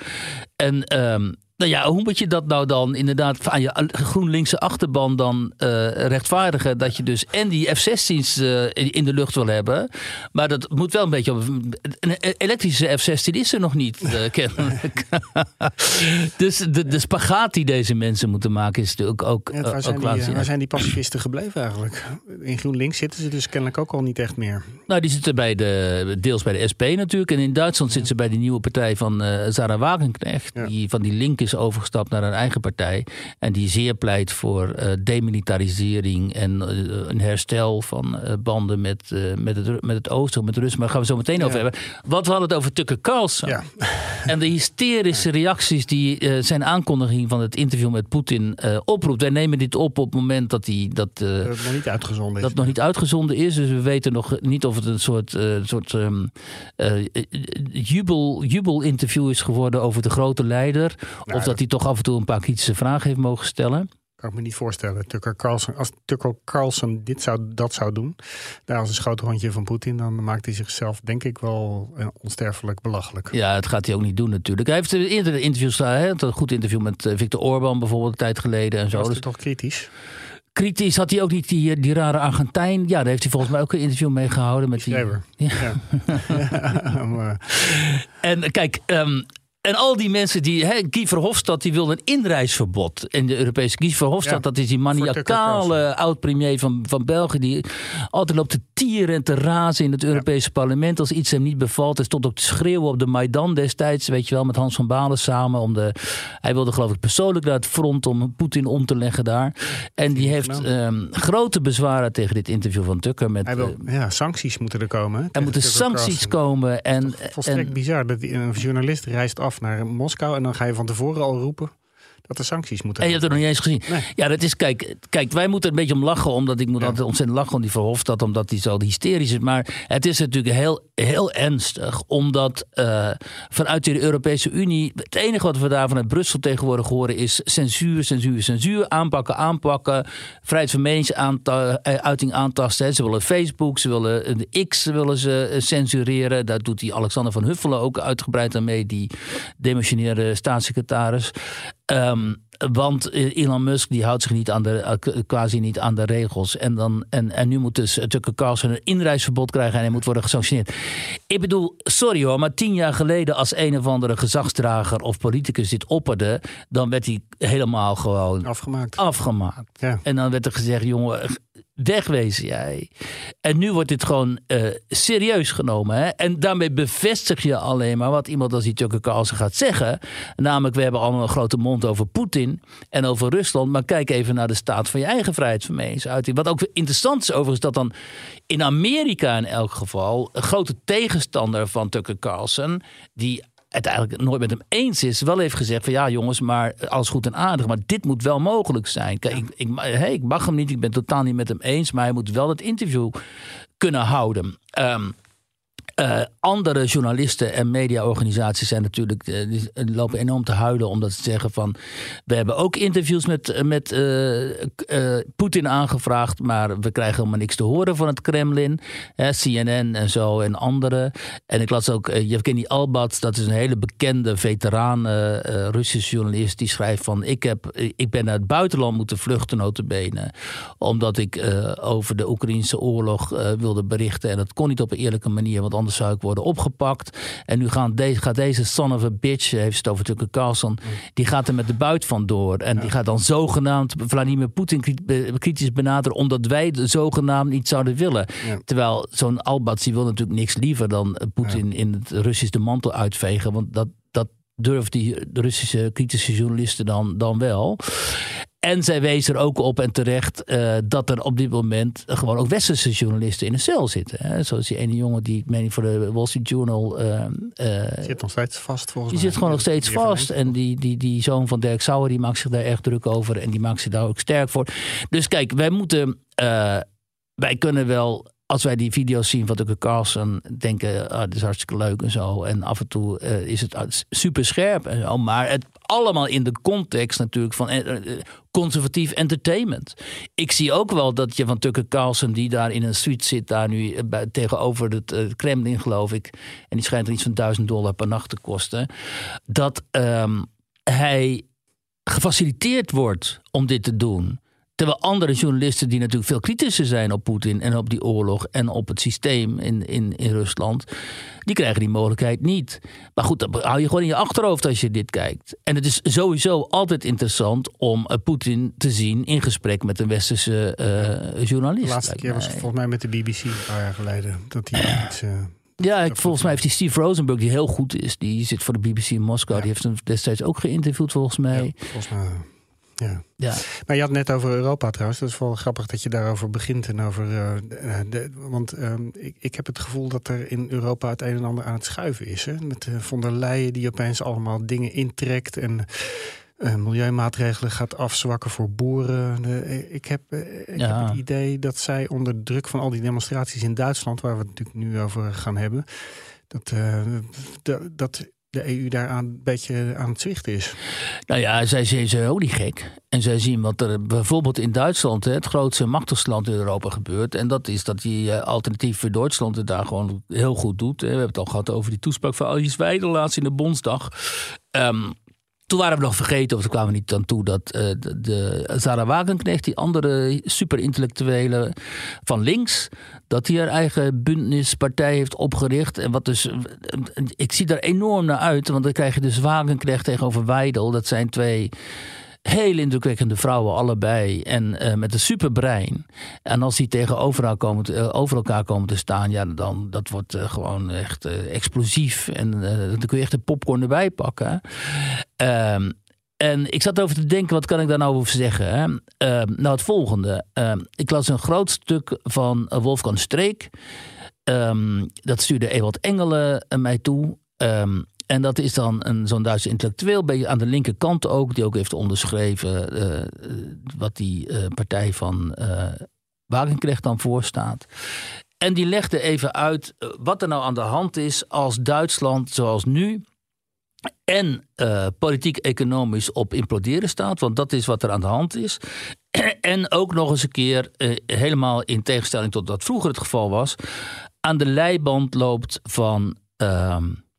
En um, nou ja, hoe moet je dat nou dan inderdaad aan je GroenLinkse achterban dan uh, rechtvaardigen? Dat je dus en die F zestien's uh, in de lucht wil hebben. Maar dat moet wel een beetje op... Een elektrische F zestien is er nog niet, uh, kennelijk. Dus de, de spagaat die deze mensen moeten maken is natuurlijk ook, ja, waar, ook zijn die, waar zijn die pacifisten gebleven eigenlijk? In GroenLinks zitten ze dus kennelijk ook al niet echt meer. Nou, die zitten bij de, deels bij de S P natuurlijk. En in Duitsland ja. zitten ze bij die nieuwe partij van uh, Sarah Wagenknecht. Ja. Die van die link is overgestapt naar een eigen partij. En die zeer pleit voor uh, demilitarisering en uh, een herstel van uh, banden met, uh, met, het, met het Oosten, met Rusland. Maar daar gaan we zo meteen ja. over hebben. Wat we hadden het over Tucker Carlson. Ja. En de hysterische reacties die uh, zijn aankondiging van het interview met Poetin uh, oproept. Wij nemen dit op op het moment dat die, dat, uh, dat het nog niet uitgezonden is. Dat nog niet uitgezonden is. Dus we weten nog niet of het een soort, uh, soort um, uh, jubel, jubelinterview is geworden over de grote leider. Nou, of dat hij toch af en toe een paar kritische vragen heeft mogen stellen. Kan ik me niet voorstellen. Tucker Carlson, als Tucker Carlson dit zou, dat zou doen, daar als een schoothondje van Poetin, dan maakt hij zichzelf, denk ik, wel onsterfelijk belachelijk. Ja, dat gaat hij ook niet doen natuurlijk. Hij heeft eerder interviews gedaan. Hij had een goed interview met Viktor Orban bijvoorbeeld een tijd geleden en zo. Was hij dus toch kritisch? Kritisch had hij ook niet die, die rare Argentijn. Ja, daar heeft hij volgens mij ook een interview mee gehouden. Met die, die... Ja. Ja. maar... En kijk, um, en al die mensen die... Hè, Guy Verhofstadt die wil een inreisverbod in de Europese... Guy Verhofstadt, ja, dat is die maniacale oud-premier van, van België... die altijd loopt te tieren en te razen in het Europese ja. parlement... als iets hem niet bevalt. Hij stond ook te schreeuwen op de Maidan destijds... weet je wel, met Hans van Balen samen. Om de, hij wilde geloof ik persoonlijk naar het front... om Poetin om te leggen daar. En die heeft um, grote bezwaren tegen dit interview van Tucker. Met, hij wil, ja, sancties moeten er komen. Hè, er moeten sancties komen. En, volstrekt en, bizar dat een journalist reist af naar Moskou en dan ga je van tevoren al roepen dat er sancties moeten. En je hebt het nog niet eens gezien. Nee. Ja, dat is, kijk, kijk, wij moeten er een beetje om lachen, omdat ik moet ja. altijd ontzettend lachen om die Verhofstadt, omdat hij zo hysterisch is. Maar het is natuurlijk heel, heel ernstig, omdat uh, vanuit de Europese Unie, het enige wat we daar vanuit Brussel tegenwoordig horen is censuur, censuur, censuur, aanpakken, aanpakken, vrijheid van meningsuiting aantasten. Hè. Ze willen Facebook, ze willen de X, ze willen ze censureren. Daar doet die Alexander van Huffelen ook uitgebreid aan mee, die demissionaire staatssecretaris. Um, want Elon Musk die houdt zich niet aan de, quasi niet aan de regels. En, dan, en, en nu moet dus Tucker Carlson een inreisverbod krijgen en hij moet worden gesanctioneerd. Ik bedoel, sorry hoor, maar tien jaar geleden als een of andere gezagsdrager of politicus dit opperde, dan werd hij helemaal gewoon afgemaakt. afgemaakt. Ja. En dan werd er gezegd, jongen, wegwezen jij. En nu wordt dit gewoon uh, serieus genomen. Hè? En daarmee bevestig je alleen maar wat iemand als die Tucker Carlson gaat zeggen. Namelijk, we hebben allemaal een grote mond over Poetin en over Rusland. Maar kijk even naar de staat van je eigen vrijheid van meningsuiting. Wat ook interessant is overigens, dat dan in Amerika in elk geval een grote tegenstander van Tucker Carlson, die het eigenlijk nooit met hem eens is, wel heeft gezegd van ja jongens, maar alles goed en aardig, maar dit moet wel mogelijk zijn. Kijk, ik, ik, hey, ik mag hem niet, ik ben totaal niet met hem eens, maar hij moet wel het interview kunnen houden. Um, Uh, andere journalisten en mediaorganisaties zijn natuurlijk, uh, die lopen enorm te huilen omdat ze zeggen van, we hebben ook interviews met, met uh, uh, Poetin aangevraagd, maar we krijgen helemaal niks te horen van het Kremlin. Hè, C N N en zo en andere. En ik las ook uh, Yevgeny Albats, dat is een hele bekende veteraan uh, uh, Russische journalist, die schrijft van, ik, heb, ik ben naar het buitenland moeten vluchten nota bene, omdat ik uh, over de Oekraïnse oorlog uh, wilde berichten en dat kon niet op een eerlijke manier, want anders zou ik worden opgepakt. En nu gaan deze, gaat deze son of a bitch, heeft het over Tucker Carlson, mm. die gaat er met de buit vandoor. En ja. die gaat dan zogenaamd Vladimir Poetin kritisch benaderen, omdat wij het zogenaamd niet zouden willen. Ja. Terwijl zo'n Albats, die wil natuurlijk niks liever dan Poetin ja. in het Russisch de mantel uitvegen. Want dat, dat durft die Russische kritische journalisten dan, dan wel. En zij wees er ook op en terecht uh, dat er op dit moment gewoon ook westerse journalisten in de cel zitten. Hè? Zoals die ene jongen die, ik meen niet, voor de Wall Street Journal. Uh, uh, zit nog steeds vast volgens die mij. zit gewoon nog steeds die vast. En die, die, die zoon van Dirk Sauer, die maakt zich daar erg druk over. En die maakt zich daar ook sterk voor. Dus kijk, wij moeten, uh, wij kunnen wel, als wij die video's zien van Tucker Carlson, denken, ah, dit is hartstikke leuk en zo. En af en toe uh, is het super scherp en zo. Maar het allemaal in de context natuurlijk van uh, conservatief entertainment. Ik zie ook wel dat je van Tucker Carlson, die daar in een suite zit, daar nu uh, bij, tegenover het uh, Kremlin, geloof ik, en die schijnt er iets van duizend dollar per nacht te kosten, dat um, hij gefaciliteerd wordt om dit te doen. Terwijl andere journalisten die natuurlijk veel kritischer zijn op Poetin en op die oorlog en op het systeem in, in, in Rusland, die krijgen die mogelijkheid niet. Maar goed, dat hou je gewoon in je achterhoofd als je dit kijkt. En het is sowieso altijd interessant om uh, Poetin te zien in gesprek met een westerse uh, journalist. De laatste keer was het volgens mij met de B B C een paar jaar geleden. Dat hij iets... Uh... Ja, ik, volgens mij heeft die Steve Rosenberg, die heel goed is, die zit voor de B B C in Moskou, ja. Die heeft hem destijds ook geïnterviewd volgens mij. Ja, volgens mij... Ja. ja. Maar je had net over Europa trouwens. Dat is wel grappig dat je daarover begint. En over, uh, de, want uh, ik, ik heb het gevoel dat er in Europa het een en ander aan het schuiven is. Hè? Met uh, von der Leyen die opeens allemaal dingen intrekt. En uh, milieumaatregelen gaat afzwakken voor boeren. Uh, ik heb, uh, ik ja. heb het idee dat zij onder druk van al die demonstraties in Duitsland, waar we het natuurlijk nu over gaan hebben, dat... Uh, dat, dat de E U daar aan, een beetje aan het zwichten is. Nou ja, zij zijn ook niet gek. En zij zien wat er bijvoorbeeld in Duitsland, het grootste machtigste land in Europa, gebeurt. En dat is dat die uh, alternatief voor Duitsland het daar gewoon heel goed doet. We hebben het al gehad over die toespraak van Alice Weidel laatst in de Bondsdag. Um, Toen waren we nog vergeten, of toen kwamen we niet aan toe, dat uh, de, de Sarah Wagenknecht, die andere superintellectuele van links, dat die haar eigen bündnispartij heeft opgericht. En wat dus, uh, ik zie daar enorm naar uit, want dan krijg je dus Wagenknecht tegenover Weidel. Dat zijn twee heel indrukwekkende vrouwen allebei en uh, met een superbrein. En als die tegenover elkaar komen te, uh, over elkaar komen te staan, ja, dan dat wordt uh, gewoon echt uh, explosief. En uh, dan kun je echt de popcorn erbij pakken. Um, en ik zat over te denken, wat kan ik daar nou over zeggen? Hè? Uh, nou, het volgende. Uh, ik las een groot stuk van Wolfgang Streeck. Um, dat stuurde Ewald Engelen uh, mij toe. Um, En dat is dan een, zo'n Duitse intellectueel, beetje aan de linkerkant ook, die ook heeft onderschreven uh, wat die uh, partij van uh, Wagenknecht dan voorstaat. En die legde even uit uh, wat er nou aan de hand is als Duitsland zoals nu en uh, politiek-economisch op imploderen staat, want dat is wat er aan de hand is. En ook nog eens een keer, uh, helemaal in tegenstelling tot wat vroeger het geval was, aan de leiband loopt van Uh,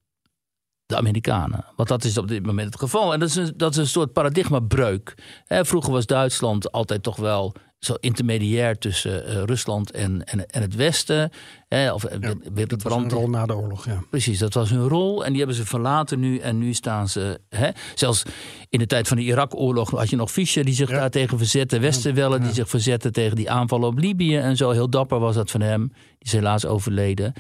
de Amerikanen. Want dat is op dit moment het geval. En dat is een, dat is een soort paradigmabreuk. He, vroeger was Duitsland altijd toch wel zo intermediair tussen uh, Rusland en, en, en het Westen. He, of, ja, werd dat was een rol na de oorlog, ja. Precies, dat was hun rol. En die hebben ze verlaten nu. En nu staan ze... He, zelfs in de tijd van de Irak-oorlog had je nog Fischer die zich ja. daar tegen verzette. Westerwelle ja, ja. die zich verzette tegen die aanvallen op Libië. En zo heel dapper was dat van hem. Die is helaas overleden.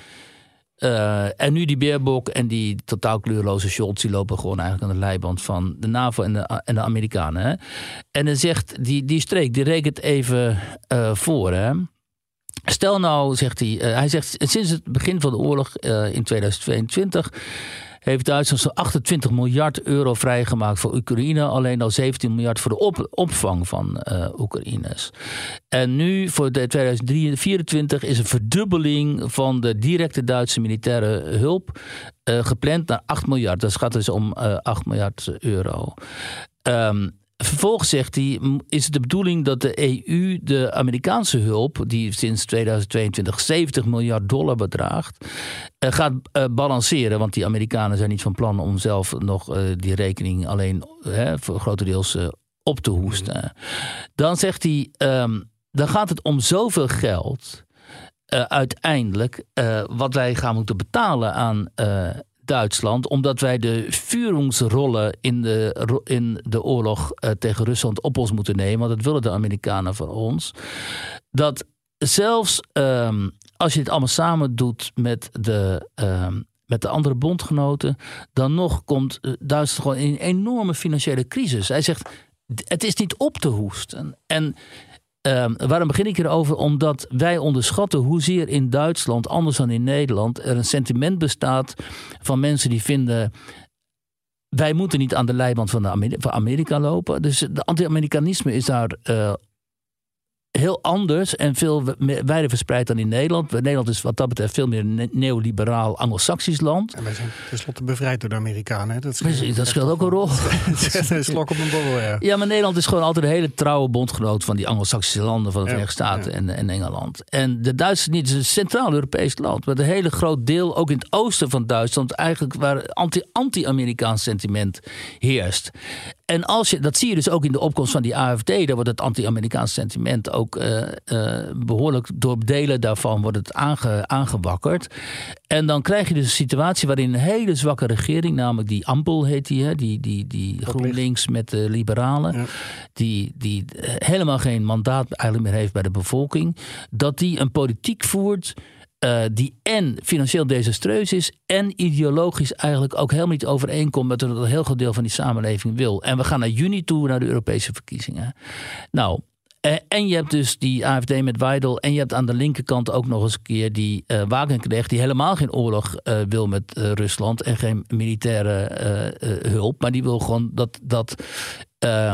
Uh, en nu die Baerbock en die totaal kleurloze Scholz, die lopen gewoon eigenlijk aan de leiband van de NAVO en de, en de Amerikanen. Hè? En dan zegt die, die Streeck, die rekent even uh, voor. Hè? Stel nou, zegt hij, uh, hij zegt sinds het begin van de oorlog uh, in tweeduizend tweeëntwintig heeft Duitsland zo'n achtentwintig miljard euro vrijgemaakt voor Oekraïne. Alleen al zeventien miljard voor de op, opvang van uh, Oekraïners. En nu voor de tweeduizend vierentwintig is een verdubbeling van de directe Duitse militaire hulp uh, gepland naar acht miljard. Dat gaat dus om uh, acht miljard euro. Um, Vervolgens zegt hij, is het de bedoeling dat de E U de Amerikaanse hulp, die sinds tweeduizend tweeëntwintig zeventig miljard dollar bedraagt, uh, gaat uh, balanceren. Want die Amerikanen zijn niet van plan om zelf nog uh, die rekening alleen uh, voor grotendeels uh, op te hoesten. Dan zegt hij, um, dan gaat het om zoveel geld uh, uiteindelijk uh, wat wij gaan moeten betalen aan uh, Duitsland, omdat wij de voeringsrollen in de, in de oorlog uh, tegen Rusland op ons moeten nemen, want dat willen de Amerikanen van ons, dat zelfs um, als je het allemaal samen doet met de, um, met de andere bondgenoten, dan nog komt Duitsland gewoon in een enorme financiële crisis. Hij zegt, het is niet op te hoesten. En Um, waarom begin ik hierover? Omdat wij onderschatten hoezeer in Duitsland, anders dan in Nederland, er een sentiment bestaat van mensen die vinden, wij moeten niet aan de leiband van, de Amer- van Amerika lopen. Dus de anti-Amerikanisme is daar uh, heel anders en veel wijder verspreid dan in Nederland. Nederland is wat dat betreft veel meer een neoliberaal Anglo-Saxisch land. En wij zijn tenslotte bevrijd door de Amerikanen. Hè? Dat, Precies, dat speelt ook een rol. Een slok op een borrel, ja. Ja, maar Nederland is gewoon altijd een hele trouwe bondgenoot van die Anglo-Saxische landen, van de ja, Verenigde Staten ja. en, en Engeland. En de Duitsers niet, het is een Centraal-Europees land, met een hele groot deel, ook in het oosten van Duitsland, eigenlijk waar anti- anti-Amerikaans sentiment heerst. En als je, dat zie je dus ook in de opkomst van die A F D. Daar wordt het anti-Amerikaans sentiment ook uh, uh, behoorlijk door delen daarvan wordt het aange, aangewakkerd. En dan krijg je dus een situatie waarin een hele zwakke regering, namelijk die Ampel heet die, hè, die, die, die GroenLinks met de liberalen, ja. die, die helemaal geen mandaat eigenlijk meer heeft bij de bevolking, dat die een politiek voert Uh, die en financieel desastreus is en ideologisch eigenlijk ook helemaal niet overeenkomt met wat een heel groot deel van die samenleving wil. En we gaan naar juni toe naar de Europese verkiezingen. Nou, uh, en je hebt dus die A F D met Weidel en je hebt aan de linkerkant ook nog eens een keer die uh, Wagenknecht die helemaal geen oorlog uh, wil met uh, Rusland en geen militaire uh, uh, hulp, maar die wil gewoon dat, dat um,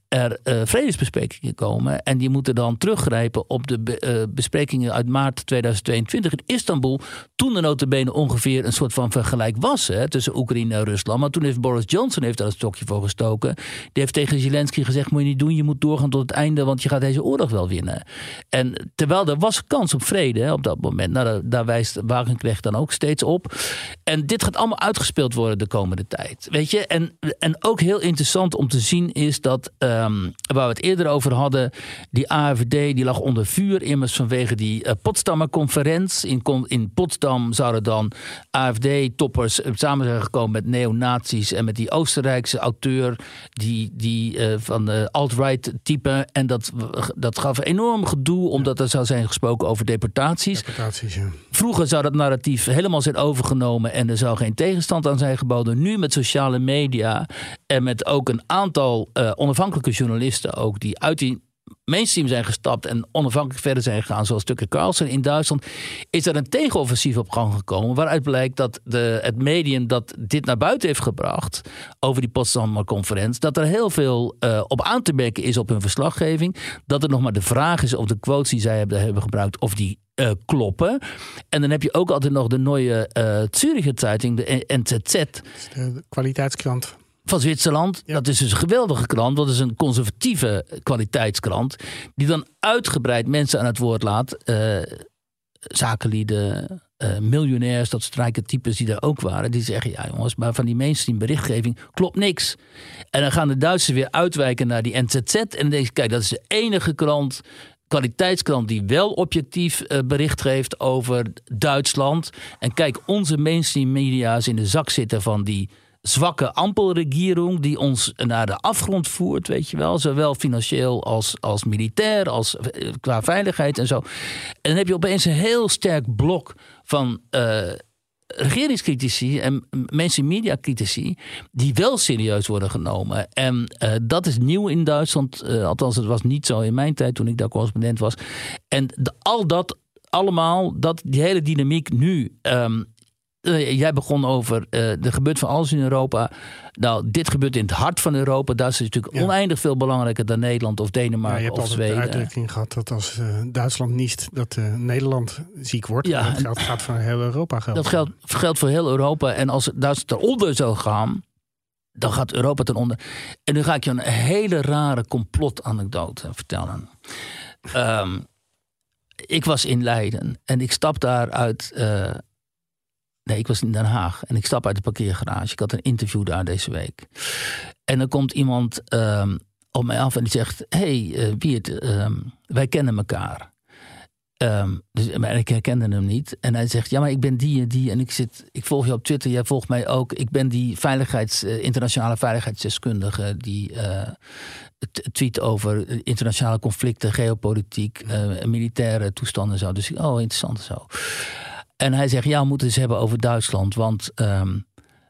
er uh, vredesbesprekingen komen. En die moeten dan teruggrijpen op de be, uh, besprekingen uit maart tweeduizend tweeëntwintig in Istanbul. Toen er nota bene ongeveer een soort van vergelijk was hè, tussen Oekraïne en Rusland. Maar toen heeft Boris Johnson heeft daar een stokje voor gestoken. Die heeft tegen Zelensky gezegd, moet je niet doen, je moet doorgaan tot het einde, want je gaat deze oorlog wel winnen. En terwijl er was kans op vrede hè, op dat moment. Nou, daar wijst Wagenknecht dan ook steeds op. En dit gaat allemaal uitgespeeld worden de komende tijd. Weet je? En, en ook heel interessant om te zien is dat, um, waar we het eerder over hadden, die A F D die lag onder vuur immers vanwege die uh, Potsdamer conferentie. In, in Potsdam zouden dan A F D-toppers samen zijn gekomen met neonazies en met die Oostenrijkse auteur die, die uh, van de alt-right type. En dat, dat gaf enorm gedoe, omdat er zou zijn gesproken over deportaties. Deportaties, ja. Vroeger zou dat narratief helemaal zijn overgenomen en er zou geen tegenstand aan zijn geboden. Nu met sociale media en met ook een aantal uh, onafhankelijke journalisten ook die uit die mainstream zijn gestapt en onafhankelijk verder zijn gegaan, zoals Tucker Carlson in Duitsland, is er een tegenoffensief op gang gekomen, waaruit blijkt dat de, het medium dat dit naar buiten heeft gebracht over die Potsdamer conferentie, dat er heel veel uh, op aan te merken is op hun verslaggeving, dat er nog maar de vraag is of de quotes die zij hebben, hebben gebruikt, of die Uh, kloppen. En dan heb je ook altijd nog de Neue uh, Züricher Zeitung, de N Z Z. De kwaliteitskrant. Van Zwitserland. Ja. Dat is dus een geweldige krant. Dat is een conservatieve kwaliteitskrant. Die dan uitgebreid mensen aan het woord laat. Uh, zakenlieden, uh, miljonairs, dat soort rijke types die daar ook waren. Die zeggen, ja jongens, maar van die mainstream berichtgeving klopt niks. En dan gaan de Duitsers weer uitwijken naar die N Z Z. En dan denk je, kijk, dat is de enige krant, kwaliteitskrant die wel objectief uh, bericht geeft over Duitsland. En kijk, onze mainstream media's in de zak zitten van die zwakke ampelregering die ons naar de afgrond voert, weet je wel. Zowel financieel als, als militair, als qua veiligheid en zo. En dan heb je opeens een heel sterk blok van uh, regeringscritici en mainstream media critici die wel serieus worden genomen. En uh, dat is nieuw in Duitsland. Uh, althans, het was niet zo in mijn tijd toen ik daar correspondent was. En de, al dat allemaal, dat, die hele dynamiek nu. Um, Uh, jij begon over, uh, er gebeurt van alles in Europa. Nou, dit gebeurt in het hart van Europa. Dat is natuurlijk ja. oneindig veel belangrijker dan Nederland of Denemarken ja, of Zweden. Je hebt altijd de uitdrukking gehad dat als uh, Duitsland niest, dat uh, Nederland ziek wordt. Ja, dat geld gaat voor heel Europa gelden. Dat geldt, geldt voor heel Europa. En als Duitsland eronder zou gaan, dan gaat Europa ten onder. En nu ga ik je een hele rare complotanekdote vertellen. Um, ik was in Leiden en ik stap daar uit... Uh, Nee, ik was in Den Haag en ik stap uit de parkeergarage. Ik had een interview daar deze week. En dan komt iemand um, op mij af en die zegt... Hé, hey, uh, Wiert, um, wij kennen elkaar. Um, dus, maar ik herkende hem niet. En hij zegt, ja, maar ik ben die en die. En ik, zit, ik volg je op Twitter, jij volgt mij ook. Ik ben die veiligheids, uh, internationale veiligheidsdeskundige... die uh, t- tweet over internationale conflicten, geopolitiek... Uh, militaire toestanden en zo. Dus oh, interessant zo. En hij zegt, ja, we moeten het eens hebben over Duitsland. Want um,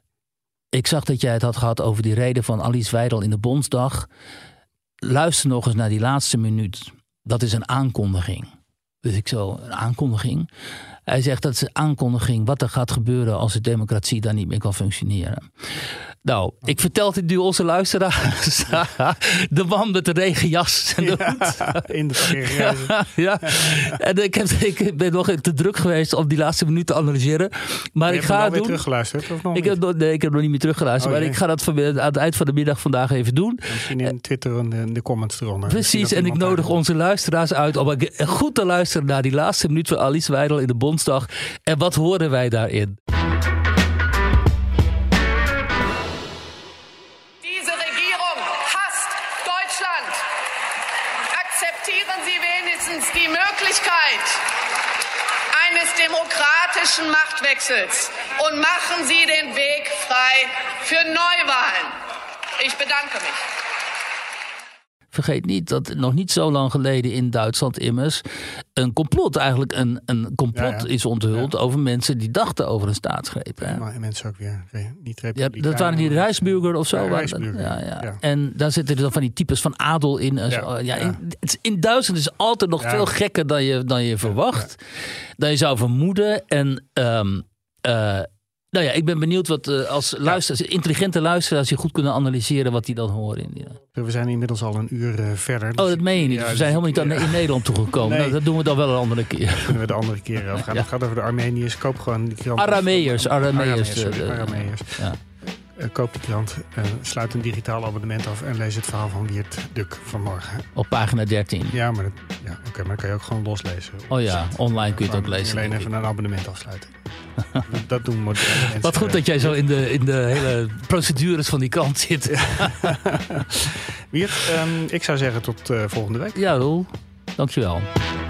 ik zag dat jij het had gehad over die reden van Alice Weidel in de Bondsdag. Luister nog eens naar die laatste minuut. Dat is een aankondiging. Dus ik zo, een aankondiging? Hij zegt, dat is een aankondiging wat er gaat gebeuren als de democratie daar niet meer kan functioneren. Nou, ik vertel dit nu onze luisteraars. De man met de regenjas en de ja, hoed. In de regenjas. Ja, ja. En ik, heb, ik ben nog te druk geweest om die laatste minuut te analyseren. Maar ik ga het doen. Teruggeluisterd, of nog ik, heb, nee, ik heb nog niet meer teruggeluisterd. Oh, maar nee. Ik ga dat van, aan het eind van de middag vandaag even doen. Misschien in Twitter en de, de comments eronder. Precies, en ik nodig onze luisteraars uit om goed te luisteren naar die laatste minuut van Alice Weidel in de Bondsdag. En wat horen wij daarin? Diese Regierung hasst Deutschland. Akzeptieren Sie wenigstens die Möglichkeit eines demokratischen Machtwechsels und machen Sie den Weg frei für Neuwahlen. Ich bedanke mich. Vergeet niet dat nog niet zo lang geleden in Duitsland immers een complot, eigenlijk een, een complot ja, ja. is onthuld ja. over mensen die dachten over een staatsgreep. Hè? Maar mensen ook weer niet ja, dat waren die Rijksburger of zo. Ja, Rijksburger. Ja, ja. Ja. En daar zitten er dan van die types van adel in. Ja, ja, ja. In, in Duitsland is het altijd nog ja. veel gekker dan je, dan je verwacht. Ja. Dan je zou vermoeden. En um, uh, Nou ja, ik ben benieuwd wat uh, als luisteraars, intelligente luisteraars die goed kunnen analyseren wat die dan horen. Ja. We zijn inmiddels al een uur uh, verder. Dus, oh, dat meen je niet. Ja, we dus, zijn helemaal niet aan, ja. in Nederland toegekomen. Nee. Nou, dat doen we dan wel een andere keer. Dat kunnen we de andere keer over gaan. Ja. Het gaat over de Armeniërs. Koop gewoon die krant. Arameërs. Arameërs. Arameërs. Ja. Uh, koop die krant, uh, sluit een digitaal abonnement af en lees het verhaal van Wiert Duk vanmorgen. Op pagina dertien. Ja, maar, dat, ja, okay, maar dan kan je ook gewoon loslezen. Oh ja, online kun je het ook lezen. Alleen even een abonnement afsluiten. Dat doen moderne mensen. Wat goed dat jij zo in de, in de hele procedures van die krant zit. Wiert, um, ik zou zeggen tot uh, volgende week. Ja, Roel. Dankjewel.